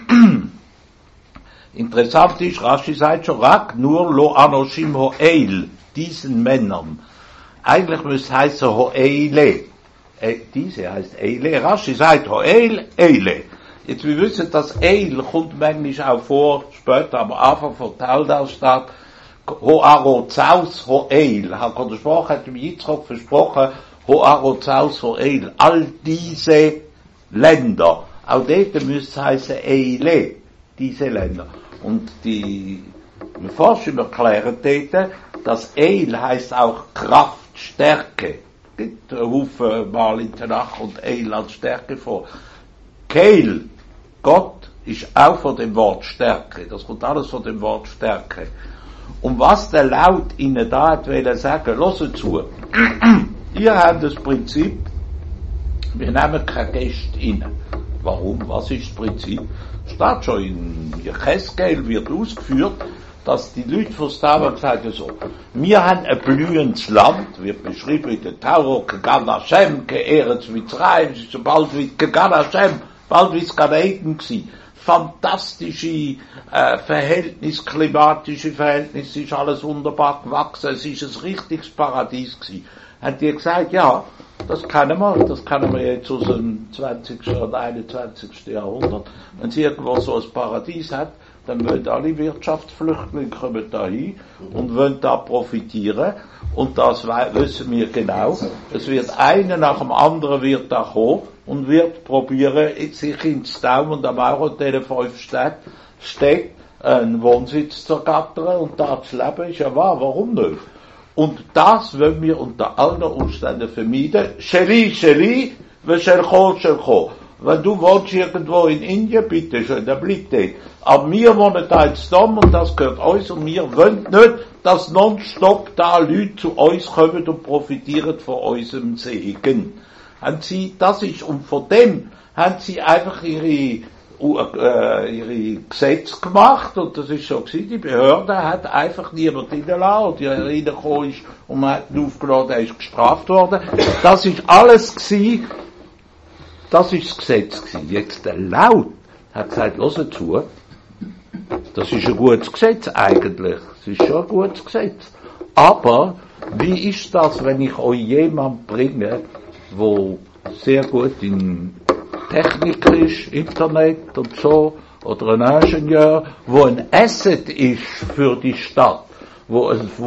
interessant ist, Rashi sagt schon, Rak nur lo anoshim ho'el, diesen Männern. Eigentlich müsste heißen ho'ele. Diese heißt Eile. Rashi sagt ho'el, Eile. Jetzt, wir wissen, dass Eil kommt manchmal auch vor, später am Anfang von Taldaus steht, Ho'arozaus ho'el. Der Sprach hat dem Yitzchok versprochen, Ho'arozaus ho'el. All diese Länder. Auch dort müsste es heißen Eile. Diese Länder. Und die Forscher erklären dort, dass Eil heißt auch Kraft, Stärke. Es gibt einen Haufen Mal in der Nacht und Eil als Stärke vor. Keil, Gott, ist auch von dem Wort Stärke. Das kommt alles von dem Wort Stärke. Und was der Laut ihnen da hat wollen sagen, hört zu. Ihr habt das Prinzip, wir nehmen keine Gäste rein. Warum? Was ist das Prinzip? Steht schon in Jecheskel, wird ausgeführt, dass die Leute von Stavam sagen so, wir haben ein blühendes Land, wird beschrieben in der Tauro, Kegan Hashem, Keeretz Mitzrayim, so bald wie Kegan Hashem, bald wie es Gan Eden gsi. Fantastische Verhältnisse, klimatische Verhältnisse, ist alles wunderbar gewachsen, es ist ein richtiges Paradies gsi. Haben die gesagt, ja, das kennen wir jetzt aus dem 20. oder 21. Jahrhundert. Wenn sie irgendwo so ein Paradies hat, dann wollen alle Wirtschaftsflüchtlinge kommen da hin und wollen da profitieren. Und das wissen wir genau. Es wird einer nach dem anderen wird da kommen und wird probieren, sich ins Daum und am Mauer dieser 5 Städte einen Wohnsitz zu ergattern und da zu leben, ist ja wahr, warum nicht? Und das wollen wir unter allen Umständen vermeiden. Sheli, we shall kommen. Wenn du wohnst irgendwo in Indien, bitte schön, dann bleib dort. Aber wir wohnen da jetzt da und das gehört uns und wir wollen nicht, dass nonstop da Leute zu uns kommen und profitieren von unserem Segen. Und von dem haben sie einfach ihre Gesetze gemacht und das ist so gewesen, die Behörde hat einfach niemand reingelassen und der reingekommen ist und man hat ihn aufgeladen, er ist gestraft worden. Das ist alles gewesen, das ist das Gesetz gewesen. Jetzt der Laut hat gesagt, hört zu, das ist ein gutes Gesetz eigentlich, es ist schon ein gutes Gesetz. Aber, wie ist das, wenn ich euch jemand bringe, wo sehr gut in Technik ist, Internet und so, oder ein Ingenieur, wo ein Asset ist für die Stadt, wo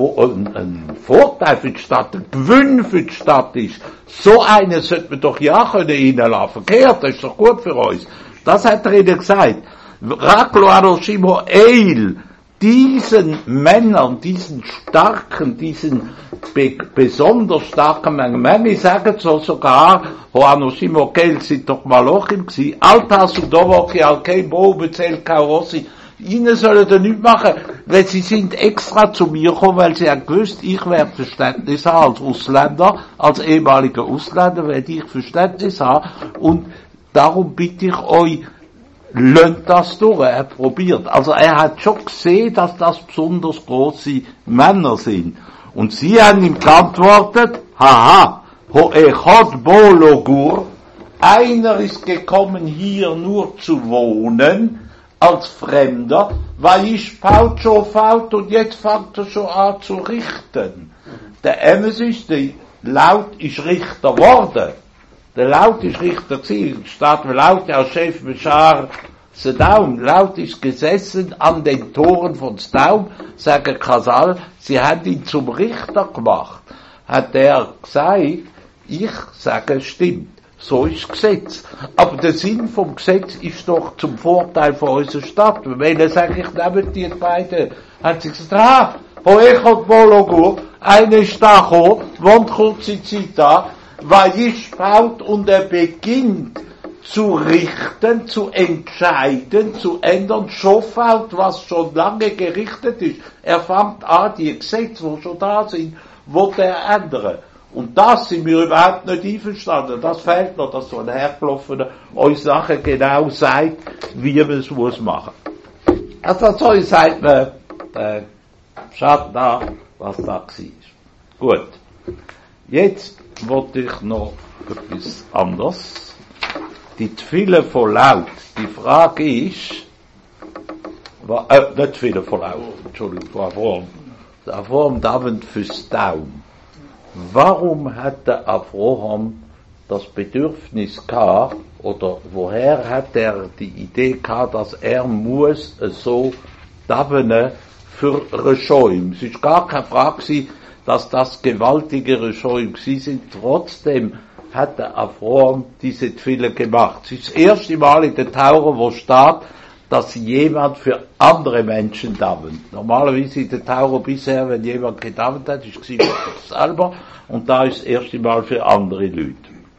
ein Vorteil für die Stadt, ein Gewinn für die Stadt ist, so einen sollte man doch ja können reinlassen. Verkehrt, das ist doch gut für uns. Das hat er ihnen gesagt. Raklo Aroshimo Eil, diesen Männern, diesen starken, diesen besonders starken Männern, manche sagen so sogar, ho Aroshimo Eil sind doch Malochim gsi, Altas und Dovoki, Alkei, Bobezel, Kaurossi, ihnen sollen da nichts machen, weil sie sind extra zu mir gekommen, weil sie haben gewusst, ich werde Verständnis haben als Ausländer, als ehemaliger Ausländer werde ich Verständnis haben und darum bitte ich euch, lasst das durch, er probiert. Also er hat schon gesehen, dass das besonders große Männer sind. Und sie haben ihm geantwortet, haha, ho echot bologur, einer ist gekommen hier nur zu wohnen, als Fremder, weil ich faut schon faut und jetzt fängt er schon an zu richten. Der Emesis, der Laut ist Richter geworden. Der Laut ist Richter gewesen. Statt Laut als Chef Beschar Sedaum. Laut ist gesessen an den Toren von Sedaum, sagen Kasal, sie haben ihn zum Richter gemacht. Hat er gesagt, ich sage, es stimmt. So ist das Gesetz. Aber der Sinn vom Gesetz ist doch zum Vorteil von unserer Stadt. Wenn er sagt, ich nehme die beiden, hat sie gesagt, Hoechot Bologur, einer ist da gekommen, wohnt kurze Zeit da, weil ich schaut und er beginnt zu richten, zu entscheiden, zu ändern, schon fällt, was schon lange gerichtet ist. Er fängt an, die Gesetze, die schon da sind, will er ändern. Und das sind wir überhaupt nicht einverstanden. Das fehlt noch, dass so ein Hergelaufener euch Sachen genau sagt, wie man es muss machen. Also so sagt man, schaut nach, was da war. Gut. Jetzt wollte ich noch etwas anderes. Die Tfile von Laut. Die Frage ist, nicht Tfile von Laut, Entschuldigung, von Avrom. Avrom davent fürs Daum. Warum hat der Avraham das Bedürfnis gehabt, oder woher hat er die Idee gehabt, dass er muss so davenen für Reshoim? Es ist gar keine Frage gewesen, dass das gewaltige Reshoim gewesen sind. Trotzdem hat der Avraham diese Tfile gemacht. Es ist das erste Mal in der Taura, wo steht, dass jemand für andere Menschen davent. Normalerweise in der Taura bisher, wenn jemand gedavent hat, ist es selber, und da ist das erste Mal für andere Leute.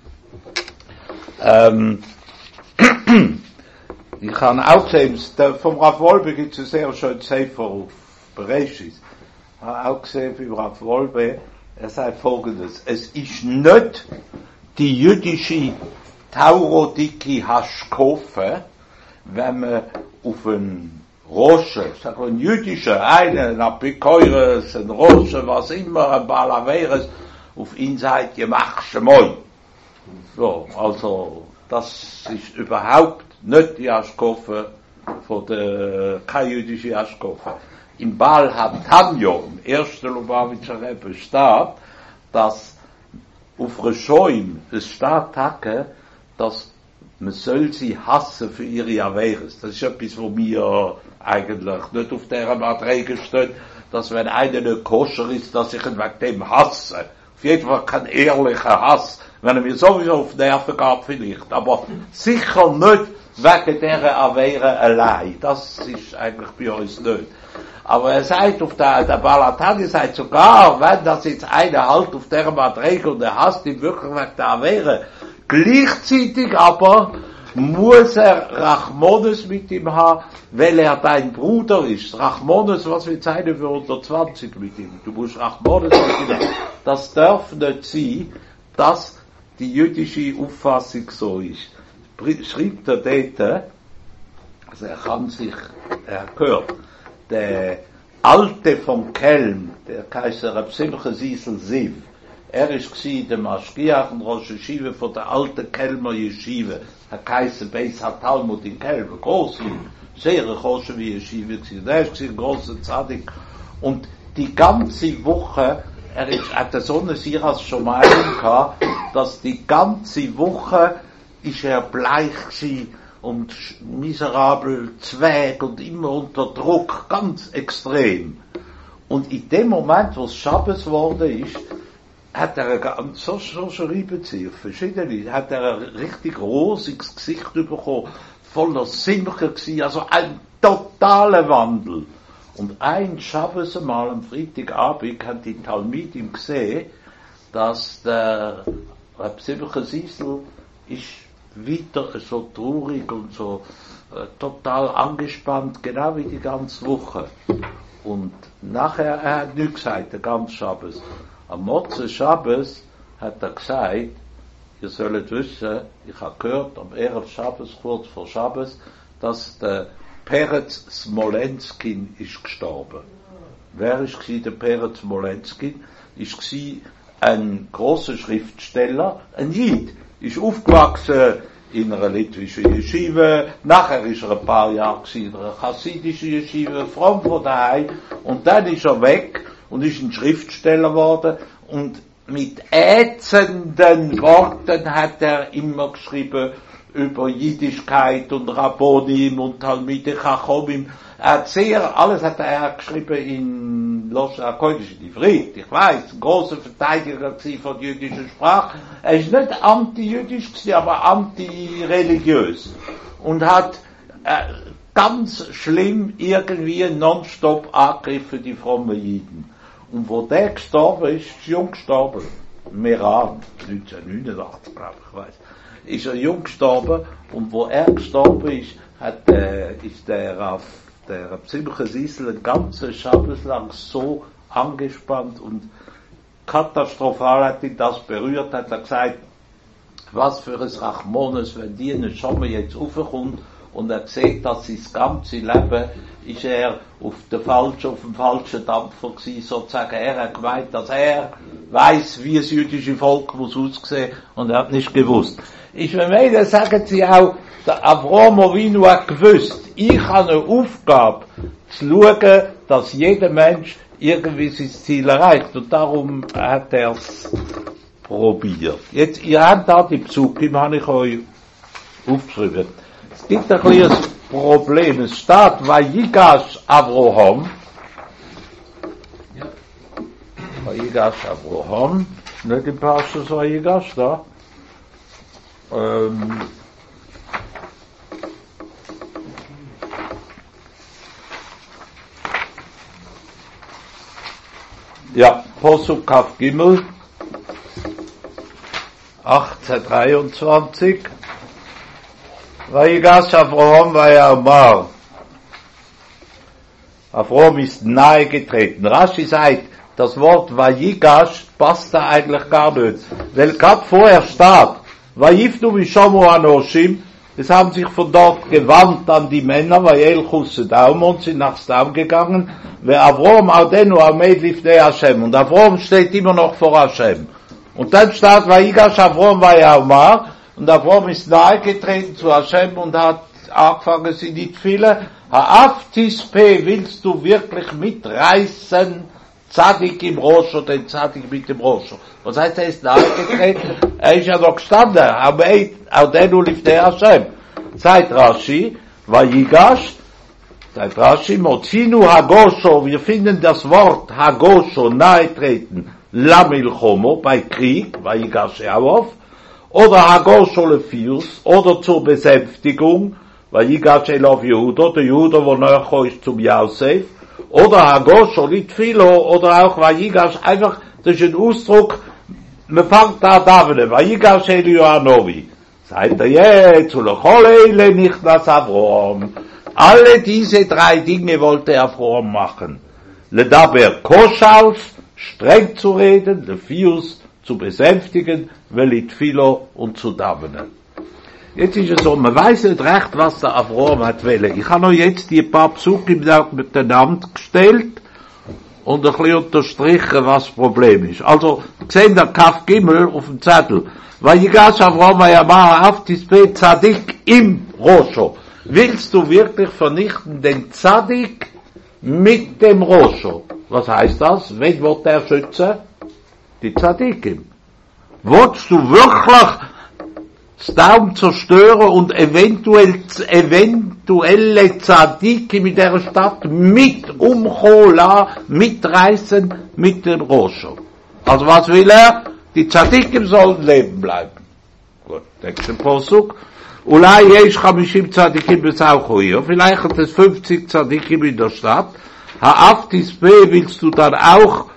Ich habe auch gesehen, vom Rav Wolbe gibt es ein sehr schönes Sefer auf Bereshis. Ich habe auch gesehen vom Rav Wolbe, er sagt Folgendes: Es ist nicht die jüdische Taurodiki Haschkofe, wenn man auf einen Rosche, sagen wir einen jüdischen, einen Apikoires, ein Rosche, was immer, ein Balaveres, auf ihn sagt, ihr macht moi. So, also, das ist überhaupt nicht die Aschkofe von der, keine jüdische Aschkofe. Im Baal Hatanjo, im ersten Lubavitcher Rebbe, steht, dass auf Reshoim, es steht Hacke, dass man soll sie hassen für ihre Averes. Das ist etwas, wo mir eigentlich nicht auf dieser Madrege steht, dass wenn einer nicht koscher ist, dass ich ihn wegen dem hasse. Auf jeden Fall kein ehrlicher Hass, wenn er mir sowieso auf die Nerven geht vielleicht, aber sicher nicht wegen dieser Avere allein. Das ist eigentlich bei uns nicht. Aber er sagt der Balatani sagt sogar, wenn das jetzt einer halt auf dieser Madrege und er hasst ihn wirklich wegen der Avere, gleichzeitig aber muss er Rachmones mit ihm haben, weil er dein Bruder ist. Rachmones, was wir zeigen für 120 mit ihm. Du musst Rachmones mit ihm haben. Das darf nicht sein, dass die jüdische Auffassung so ist. Schreibt er dort, also er hört, der Alte vom Kelm, der Kaiser Reb Simcha Sisel Siv, er ist der Maschgiach und Rosh Yeshiva von der alten Kelmer Yeshiva, der Kaiser Beis HaTalmud in Kelm, groß, sehr groß wie Yeshiva gewesen. Der ist ein großer Zadik. Und die ganze Woche, hat so eine Siras schon mal gehabt, dass die ganze Woche ist er bleich gewesen und miserabel, zwäg und immer unter Druck, ganz extrem. Und in dem Moment, wo es Schabbos geworden ist, hat er so schreiben sie, verschiedene, hat er ein richtig rosiges Gesicht bekommen, voller Simche gewesen, also ein totaler Wandel. Und ein Schabbos einmal am Freitagabend hat die Talmidim gesehen, dass der Reb Simcha Sisel ist wieder so traurig und so total angespannt, genau wie die ganze Woche. Und nachher, er hat nichts gesagt, der ganze Schabbos. Am Motze Schabbos hat er gesagt, ihr sollt wissen, ich habe gehört, am Erev Schabbos, kurz vor Schabbos, dass der Peretz Smolenskin ist gestorben. Wer ist der Peretz Smolenskin? Ist ein großer Schriftsteller, ein Jid, ist aufgewachsen in einer litwischen Yeshiva, nachher ist er ein paar Jahre in einer chassidischen Yeshiva, fromm von daheim, und dann ist er weg und ist ein Schriftsteller geworden, und mit ätzenden Worten hat er immer geschrieben über Jiddischkeit und Rabbonim und Talmide Chachomim. Alles hat er geschrieben in Losha Kodesh, in Ivrit. Ich weiß, ein großer Verteidiger von der jüdischen Sprache. Er ist nicht anti-jüdisch gewesen, aber anti-religiös. Und hat ganz schlimm irgendwie nonstop angegriffen die frommen Jiden. Und wo der gestorben ist jung gestorben. Meran, 1989, glaube ich, weiß. Ist er jung gestorben, und wo er gestorben ist, ist der Simcha Sisel ein ganzes Schabbos lang so angespannt und katastrophal hat ihn das berührt, hat er gesagt, was für ein Rachmones, wenn die eine Schomme jetzt raufkommt und er sieht, dass sein ganze Leben ist er auf dem falschen Dampfer gewesen, sozusagen. Er hat gemeint, dass er weiß, wie das jüdische Volk muss aussehen, und er hat nicht gewusst. Ich meine, sagen sie auch, der Avraham Avinu hat gewusst, ich habe eine Aufgabe zu schauen, dass jeder Mensch irgendwie sein Ziel erreicht, und darum hat er es probiert. Jetzt, ihr habt da die Psukim, habe ich euch aufgeschrieben. Es gibt ein kleines Problem. Es steht, Vayigash Avraham. Vayigash Avraham. Nicht im Parshas Vayigash da. Ja, Posuk Kaf Gimel 1823. Vayigash Avraham Vayamar. Avraham ist nahe getreten. Rashi sagt, das Wort Vayigash passt da eigentlich gar nicht. Weil gerade vorher steht, Vayifnu Vishomu Anoshim, es haben sich von dort gewandt an die Männer, Vayelchu Sedam, und sind nach Sedam gegangen, weil Avraham Adenu Amed Lifnei Hashem, und Avraham steht immer noch vor Hashem. Und dann steht Vayigash Avraham Vayamar, und Avraham ist nahe getreten zu Hashem und hat angefangen, sie nicht viele, Ha'aftis P, willst du wirklich mitreißen Zadik im Rosho, den Zadik mit dem Rosho. Was heißt, er ist nachgetreten? Er ist ja noch gestanden. Auch der nur lief der Hashem. Seit Rashi, Vayigash, seit Rashi, Mozinu Hagosho, wir finden das Wort Hagosho, nahe treten, Lamilchomo, bei Krieg, Vayigash Eav, oder Hagosho Lefius, oder zur Besänftigung, Vayigash Elav Yehuda, der Yehuda, wo nachher ist zum Yosef, oder Hagosho Litfilo, oder auch Vayigash, einfach, das ist ein Ausdruck, man fängt da Davide, Vayigash Elianovi. Seid ihr jetzt, Ulocholele, nicht das Avrom. Alle diese drei Dinge wollte Avrom machen. Ledaber Koshaus, streng zu reden, Lefius zu besänftigen, Velitfilo und zu davenen. Jetzt ist es so, man weiß nicht recht, was der Avrom hat wollen. Ich habe noch jetzt die paar Psukim miteinander gestellt und ein bisschen unterstrichen, was das Problem ist. Also, sehen der Kaf Gimel auf dem Zettel. Vayigash Avrom Vayamar Aftispe Tzadik im Rosho. Willst du wirklich vernichten den Tzadik mit dem Rosho? Was heißt das? Wen wird er schützen? Die Tzadikim. Willst du wirklich das Daum zerstören und eventuelle Tzadikim in der Stadt mit umholen, mitreißen mit dem Rosho? Also was will er? Die Tzadikim sollen leben bleiben. Gut, nächster Posuk. Ulai yesh 50 Tzadikim besaucho hier. Vielleicht hat es 50 Tzadikim in der Stadt. Ha'aftis B willst du dann auch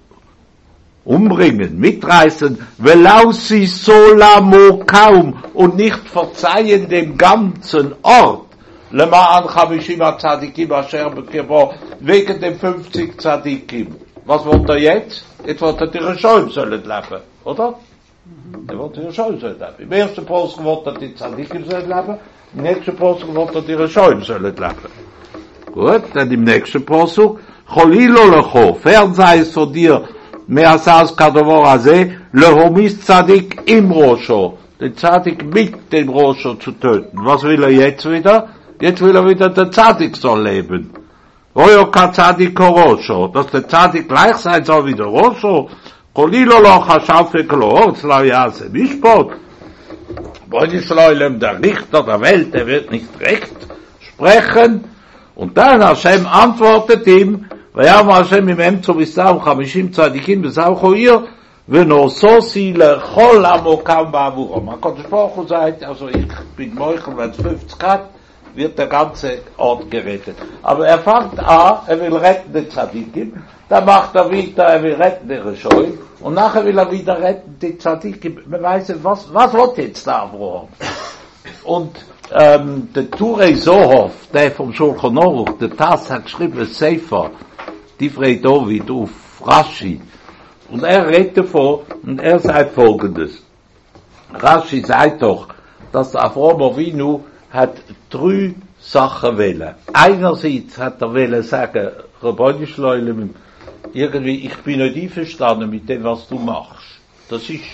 umbringen, mitreißen. Velausi solamo kaum und nicht verzeihen dem ganzen Ort. Lema'an 50 Tzadikim asher bekirbo wegen den 50 Tzadikim. Was wird er jetzt? Jetzt wird er die Rishoim sollen leben, oder? Er wird die Rishoim sollen leben. Im ersten Posuk wird er die Tzadikim sollen leben, im nächsten Posuk wird er die Rishoim sollen leben. Gut, dann im nächsten Posuk, Cholilo lecho, fern sei es von dir, me'asas kadovor azeh, lehomis Tzadik im Rosho, den Tzadik mit dem Rosho zu töten. Was will er jetzt wieder? Jetzt will er wieder, der Tzadik soll leben. Oyo ka Tzadik o Rosho, dass der Tzadik gleich sein soll wie der Rosho, Cholilo lo chashafe klo, zlau yase mishpot. Bonisloilem, der Richter der Welt, der wird nicht recht sprechen. Und dann Hashem antwortet ihm, ויאמר השם ממהם צוביסם 50 צדיקים בסaucho ihr, ונוסוסי לכל המוקם בעבורם. הקדוש ברוך הוא sagt, also ich bin Meuchel, wenn es 50 hat, wird der ganze Ort gerettet. Aber er fängt an, er will retten den Tzadikim, dann macht er wieder, er will retten den Rishoim, und nachher will er wieder retten den Tzadikim. Man weiß nicht, was wird jetzt da Abraham? Und der Turei Sohov, der vom Shulchan Aruch, der Tass hat geschrieben, Sefer, Divrei Dovid auf Rashi. Und er redet davon, und er sagt Folgendes. Rashi sagt doch, dass Avraham Avinu hat 3 Sachen wollen. Einerseits hat er wollen sagen, Rabboni Shloilem, irgendwie, ich bin nicht einverstanden mit dem, was du machst. Das ist,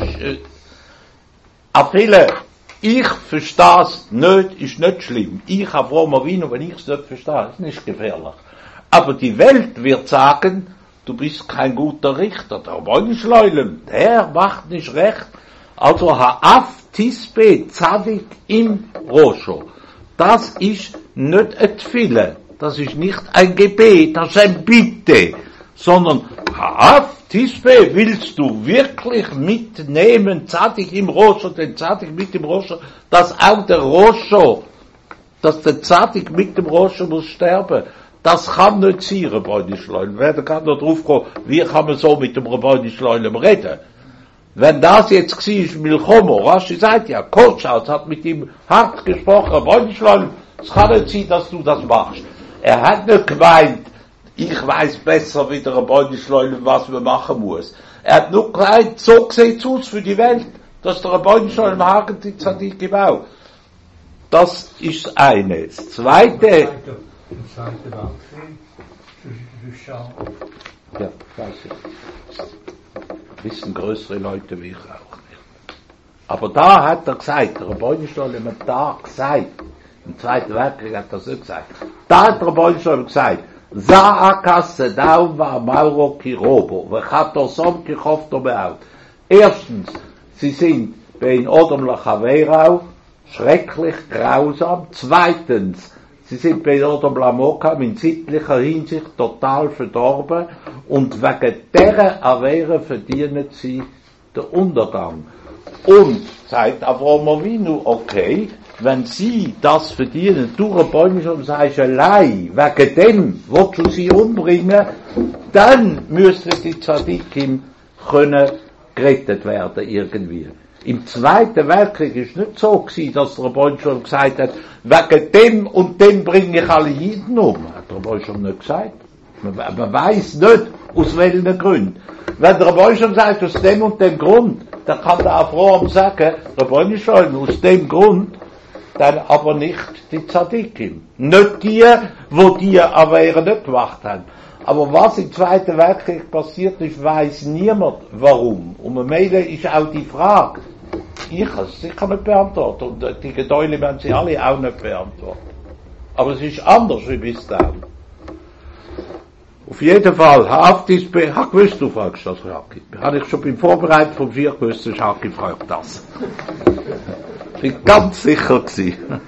viele, ich verstehe es nicht, ist nicht schlimm. Ich, Avraham Avinu, wenn ich es nicht verstehe, ist nicht gefährlich. Aber die Welt wird sagen, du bist kein guter Richter. Der Rabboni Shloilem, der macht nicht recht. Also, ha'af tispe Tzadik im Rosho. Das ist nicht ein Tfile. Das ist nicht ein Gebet, das ist ein Bitte. Sondern, ha'af tispe, willst du wirklich mitnehmen, Tzadik im Rosho, den Tzadik mit dem Rosho, dass auch der Rosho, dass der Tzadik mit dem Rosho muss sterben. Das kann nicht sein, Rabboni Shloilem. Wer kann da drauf kommen, wie kann man so mit dem Rabboni Shloilem reden? Wenn das jetzt war, Milchomo, Rashi sagt ja, Kotschalz hat mit ihm hart gesprochen, Rabboni Shloilem, es kann nicht sein, dass du das machst. Er hat nicht gemeint, ich weiß besser wie der Rabboni Shloilem, was man machen muss. Er hat nur gemeint, so sieht's aus für die Welt, dass der Rabboni Shloilem hagen die Tzadikim auch. Das ist das eine. Das zweite, ja, weiß ich. Wissen größere Leute wie ich auch nicht. Aber da hat er gesagt, der Rabboni Shloilem hat da gesagt, im Zweiten Weltkrieg hat er so gesagt, da hat der Rabboni Shloilem gesagt, Za'aka Sedau Mauro Kirobo, Vechatosom Kichofto Beaut. Erstens, sie sind bei Odom Lachaverau schrecklich grausam. Zweitens, sie sind bei Odom Lamokam in sittlicher Hinsicht total verdorben und wegen deren Avere verdienen sie den Untergang. Und, sagt Avraham Avinu, okay, wenn sie das verdienen, durch ein Bäumchen Seischelei, wegen dem, willst du sie umbringen, dann müssen die Tzadikim können gerettet werden irgendwie. Im Zweiten Weltkrieg ist nicht so gewesen, dass der Bäumchen gesagt hat, wegen dem und dem bringe ich alle Jiden um. Hat der Bäumchen nicht gesagt. Man weiß nicht, aus welchen Gründen. Wenn der Bäumchen sagt, aus dem und dem Grund, dann kann der Avraham sagen, der Bäumchen, aus dem Grund, dann aber nicht die Tzadikim. Nicht die Avere nicht gemacht haben. Aber was im Zweiten Weltkrieg passiert ist, weiß niemand warum. Und am Ende ist auch die Frage, ich kann es sicher nicht beantworten und die Gedäule werden sie alle auch nicht beantworten. Aber es ist anders wie bis dahin. Auf jeden Fall, Haftis, ich habe gewusst, du fragst das, Schaki. Habe ich schon beim Vorbereiten vom Vier gewusst, Schaki fragt das. Ich bin ganz sicher gewesen.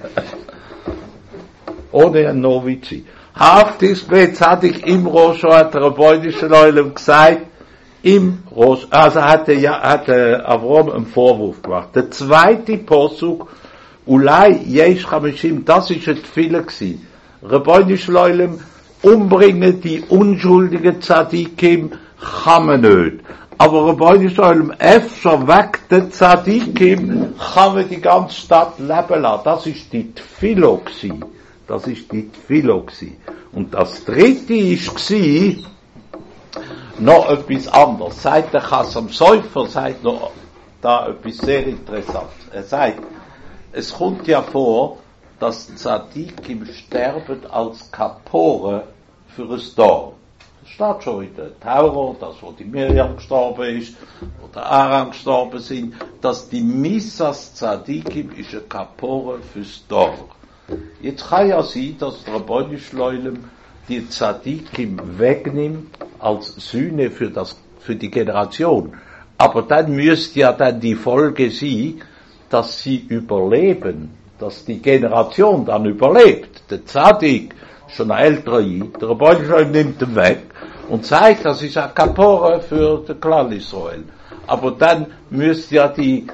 Ohne ein Novizi. Haftis Bezadik im Rosh, hat der Rabbinischen Leulem gesagt, im Rosh, also hatte Avraham einen Vorwurf gemacht. Der zweite Posuk, Ulai Yesh Chamishim, das ist ein Tfile gewesen. Rabbinische Leulem, umbringen die unschuldigen Tzadikim, kann man nicht. Aber Rabbinische Leulem, öfter weg der Tzadikim, kann man die ganze Stadt leben lassen. Das ist die Tfilo gewesen. Das ist die Tfilo gewesen. Und das dritte war noch etwas anderes. Sagt der Chassam Sofer, sagt noch da etwas sehr Interessantes. Er sagt, es kommt ja vor, dass Tzadikim sterben als Kapore für ein Dorf. Das steht schon in der Tauro, das wo die Miriam gestorben ist, wo der Aram gestorben sind, dass die Missas Tzadikim ist eine Kapore fürs Dorf. Jetzt kann ja sein, dass der Rabbinische Leulem die Tzadikim wegnimmt als Sühne für die Generation. Aber dann müsste ja dann die Folge sein, dass sie überleben, dass die Generation dann überlebt. Der Tzadik, schon ein älterer Jid, der Rabbinische Leulem nimmt ihn weg und sagt, das ist eine Kapore für den Klal Israel. Aber dann müsste ja die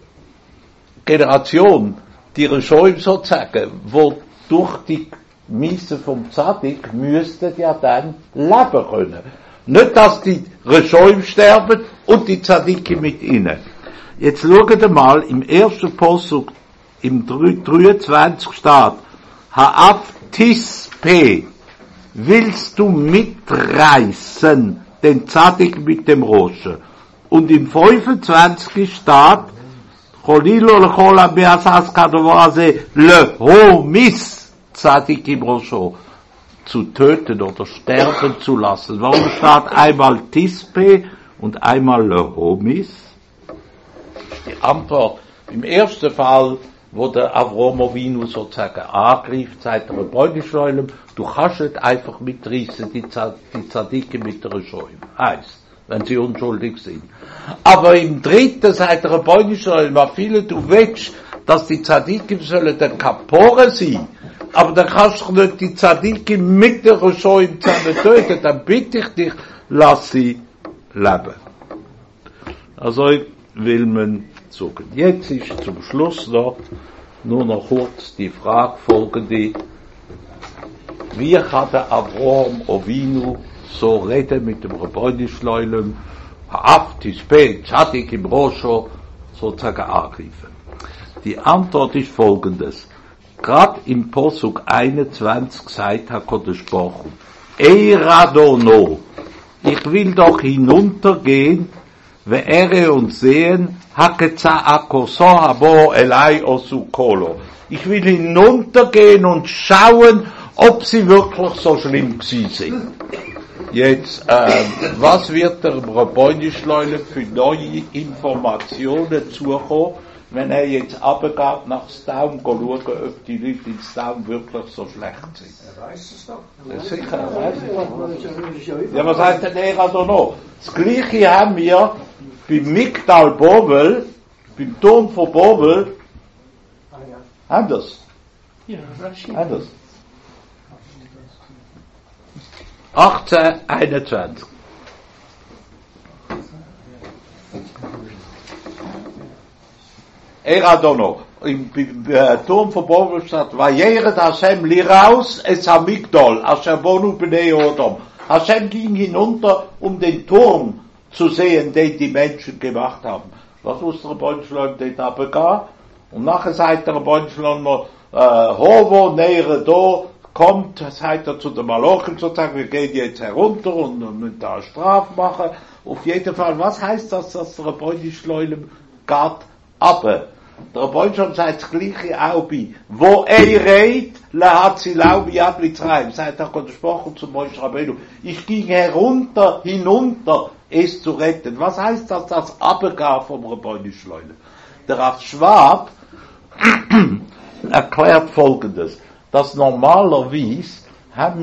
Generation, die Reshoim sozusagen, wo durch die Miese vom Tzadik müssten ja dann leben können. Nicht, dass die Reshoim sterben und die Tzadikim mit ihnen. Jetzt schaut ihr mal, im ersten Posuk, im 23 steht, Ha'af Tispe, willst du mitreißen, den Tzadik mit dem Rosche? Und im 25 steht, Cholilo lechola beasas kadovaze le homis Tzadik im Rosho, zu töten oder sterben zu lassen. Warum steht einmal Tispe und einmal le homis? Die Antwort, im ersten Fall, wo der Avraham Avinu sozusagen angreift, sagt der Rabbinische Leulem, du kannst nicht einfach mitreißen, die Tzadikim mit der Reshoim. Eins, wenn sie unschuldig sind. Aber im dritten sagt der Rabbinische Leulem, viele du willst, dass die Tzadikim sollen der Kapore sein, aber dann kannst du nicht die Tzadikim mit der Reshoim zusammen töten, dann bitte ich dich, lass sie leben. Also will man sagen. Jetzt ist zum Schluss nur noch kurz die Frage folgende: Wie kann der Avraham Avinu so reden mit dem Rabbinische Leulem, Haftispe, Tzadik im Rosho, sozusagen angreifen? Die Antwort ist folgendes. Gerade im Posuk 21 sagt HaKadosh Baruch Hu, Eiradono, ich will doch hinuntergehen, ve'ere und sehen, Haketzaako habo elai osukolo. Ich will hinuntergehen und schauen, ob sie wirklich so schlimm gewesen sind. Jetzt, was wird der Rabbinische Leulem für neue Informationen zukommen, wenn er jetzt runtergeht nach Staum, schauen, ob die Leute in Staum wirklich so schlecht sind. Er weiß es doch. Ja, sicher, er weiß es doch. Ja, was heißt denn er da noch? Das Gleiche haben wir beim Migdal Bovel, beim Turm von Bovel, anders. Ja, Anders. 1821. Er hat auch noch, im Turm von Bovel steht, Vayeret Hashem liraus es Hamigdol, Asher bonu bnei Odom. Hashem ging hinunter, um den Turm zu sehen, den die Menschen gemacht haben. Was muss der Rebbeinu dort runtergehen? Und nachher sagt der Rebbeinu Hovo, nähere do, kommt, sagt er zu den Malochen sozusagen, wir gehen jetzt herunter und müssen da eine Strafe machen. Auf jeden Fall, was heißt das, dass der Rebbeinu geht aber? Der Rebbeinu sagt das Gleiche auch bei, wo redet, hat sie lau wie Ablitzreim, sagt er gesprochen zum Moshe Rabbeinu, ich ging hinunter, es zu retten. Was heißt das Abgehen vom Rebbeinu? Der Rav Schwab erklärt Folgendes, dass normalerweise können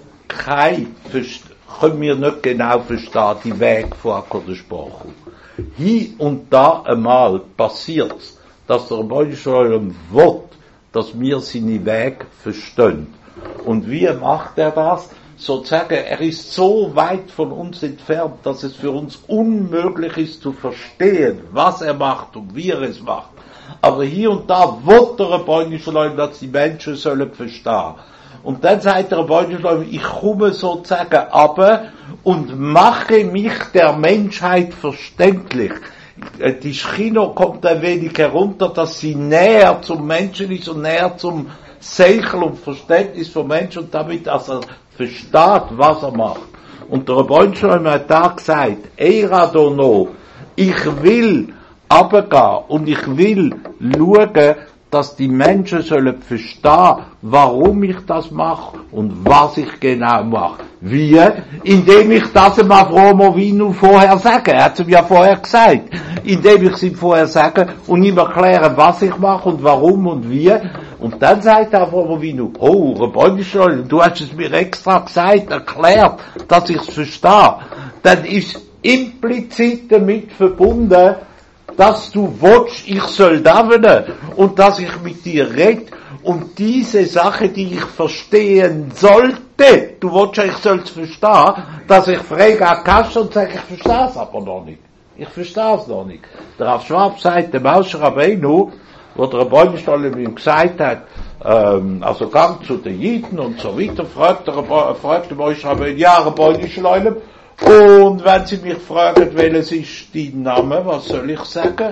wir nicht genau verstehen, die Weg von HaKadosh Baruch Hu. Hier und da einmal passiert's, dass der Rebbeinu will, dass wir seine Weg verstehen. Und wie macht er das? Sozusagen, er ist so weit von uns entfernt, dass es für uns unmöglich ist zu verstehen, was er macht und wie er es macht. Aber hier und da will der Rebbeinu, dass die Menschen sollen verstehen. Und dann sagt der Rebbeinu, ich komme sozusagen runter und mache mich der Menschheit verständlich. Die Schchina kommt ein wenig herunter, dass sie näher zum Menschen ist und näher zum Seichel und Verständnis vom Menschen und damit, dass er versteht, was er macht. Und der Rebbeinu hat da gesagt, Eiradono, ich will runtergehen und ich will schauen, dass die Menschen sollen verstehen, warum ich das mache und was ich genau mache. Wie? Indem ich das dem Avraham Avinu vorher sage. Er hat es ihm ja vorher gesagt. Indem ich es ihm vorher sage und ihm erkläre, was ich mache und warum und wie. Und dann sagt Avraham Avinu, oh, Rebbeinu, du hast es mir extra gesagt, erklärt, dass ich es verstehe. Dann ist implizit damit verbunden, dass du willst, ich soll davenen und dass ich mit dir rede und diese Sache, die ich verstehen sollte, du willst, ich soll es verstehen, dass ich frage Akash und sage, ich verstehe es aber noch nicht. Ich verstehe es noch nicht. Der Rav Schwab sagt dem Moshe Rabbeinu, wo der Rebbeinu ihm gesagt hat, also gang zu den Jiden und so weiter, fragt der Moshe Rabbeinu, ja, Rebbeinu, und wenn Sie mich fragen, welches ist dein Name, was soll ich sagen?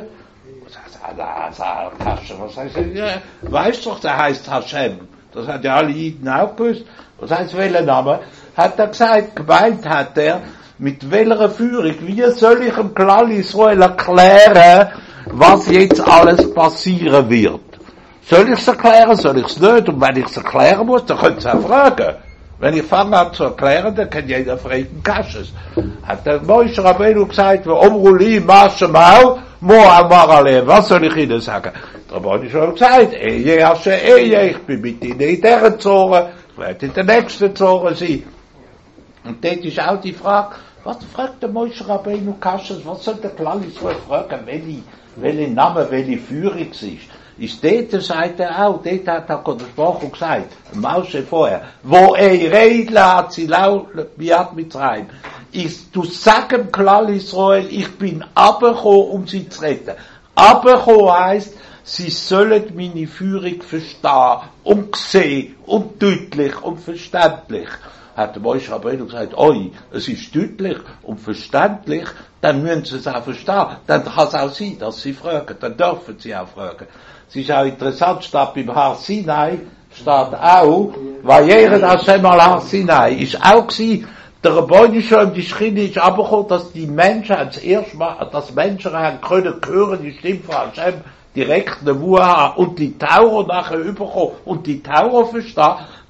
Was heißt das? Weißt doch, der heißt Hashem. Das hat ja alle Jiden auch gewusst. Was heißt welcher Name? Hat er gesagt, gemeint hat er, mit welcher Führung, wie soll ich im Klal Israel erklären, was jetzt alles passieren wird? Soll ich es erklären, soll ich es nicht? Und wenn ich es erklären muss, dann könnt ihr auch fragen. Wenn ich fange an zu erklären, dann kann jeder fragen, Kasches. Hat der Moshe Rabbeinu gesagt, Omruli, Maschemau, was soll ich Ihnen sagen? Der Rebbeinu schon gesagt, ich bin mit Ihnen in dieser Zone, ich werde in der nächsten Zone sein. Und dort ist auch die Frage, was fragt der Moshe Rabbeinu Kasches, was soll der Klal Israel fragen, welche Name, welche Führung es ist? Ist dort, sagt er auch, dort hat er gesprochen gesagt, Moshe vorher, wo redet, hat sie laut, biat Mitzrayim. Du sagst dem Klal Israel, ich bin runtergekommen, um sie zu retten. Runtergekommen heisst, sie sollen meine Führung verstehen und sehen und deutlich und verständlich. Hat der Moshe Rabbeinu gesagt, es ist deutlich und verständlich, dann müssen sie es auch verstehen. Dann kann es auch sein, dass sie fragen, dann dürfen sie auch fragen. Es ist auch interessant, statt beim Har Sinai, steht auch, Vayeret Hashem al Har Sinai, ist auch gewesen, der Rebbeinu schon, die Schchina ist abgekommen, dass die Menschen, das erste Mal, dass Menschen haben können hören, die Stimme von Hashem, direkt Nevuah und die Tauro nachher überkommen und die Tauro verstehen,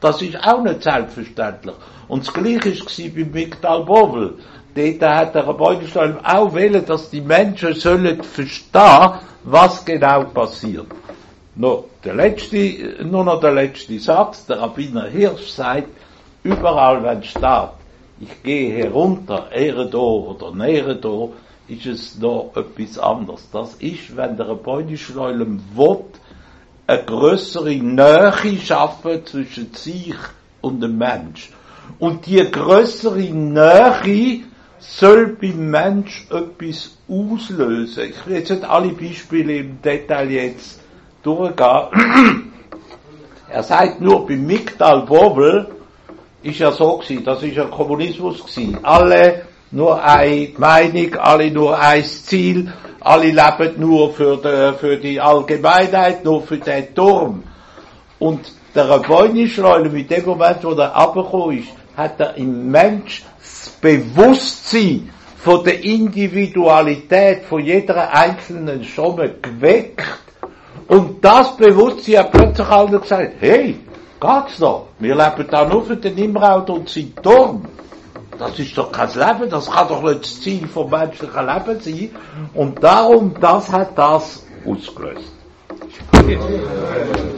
Das ist auch nicht selbstverständlich. Und das Gleiche war bei Migdal Bovel. Dort hat der Rebbeinu auch wollen, dass die Menschen sollen verstehen, was genau passiert. Nur noch der letzte Satz. Der Rabbiner Hirsch sagt, überall wenn steht, ich gehe herunter, Eredor oder Neredor, ist es noch etwas anderes. Das ist, wenn der Rebbeinu will, eine grössere Nähe schaffen zwischen sich und dem Mensch. Und die grössere Nähe soll beim Mensch etwas auslösen. Ich will jetzt nicht alle Beispiele im Detail jetzt durchgehen. Er sagt nur, beim Migdal Bovel ist ja so gewesen, das ist ja Kommunismus gewesen. Alle nur eine Meinung, alle nur ein Ziel, alle leben nur für die Allgemeinheit, nur für den Turm. Und der Rebbeinu mit dem Moment, wo er runtergekommen ist, hat er im Mensch das Bewusstsein von der Individualität von jeder einzelnen Stimme geweckt. Und das Bewusstsein hat plötzlich alle gesagt, hey, geht's noch? Wir leben da nur für den Nimrod und seinen Turm. Das ist doch kein Leben, das kann doch nicht das Ziel vom menschlichen Lebens sein. Und darum, das hat das ausgelöst.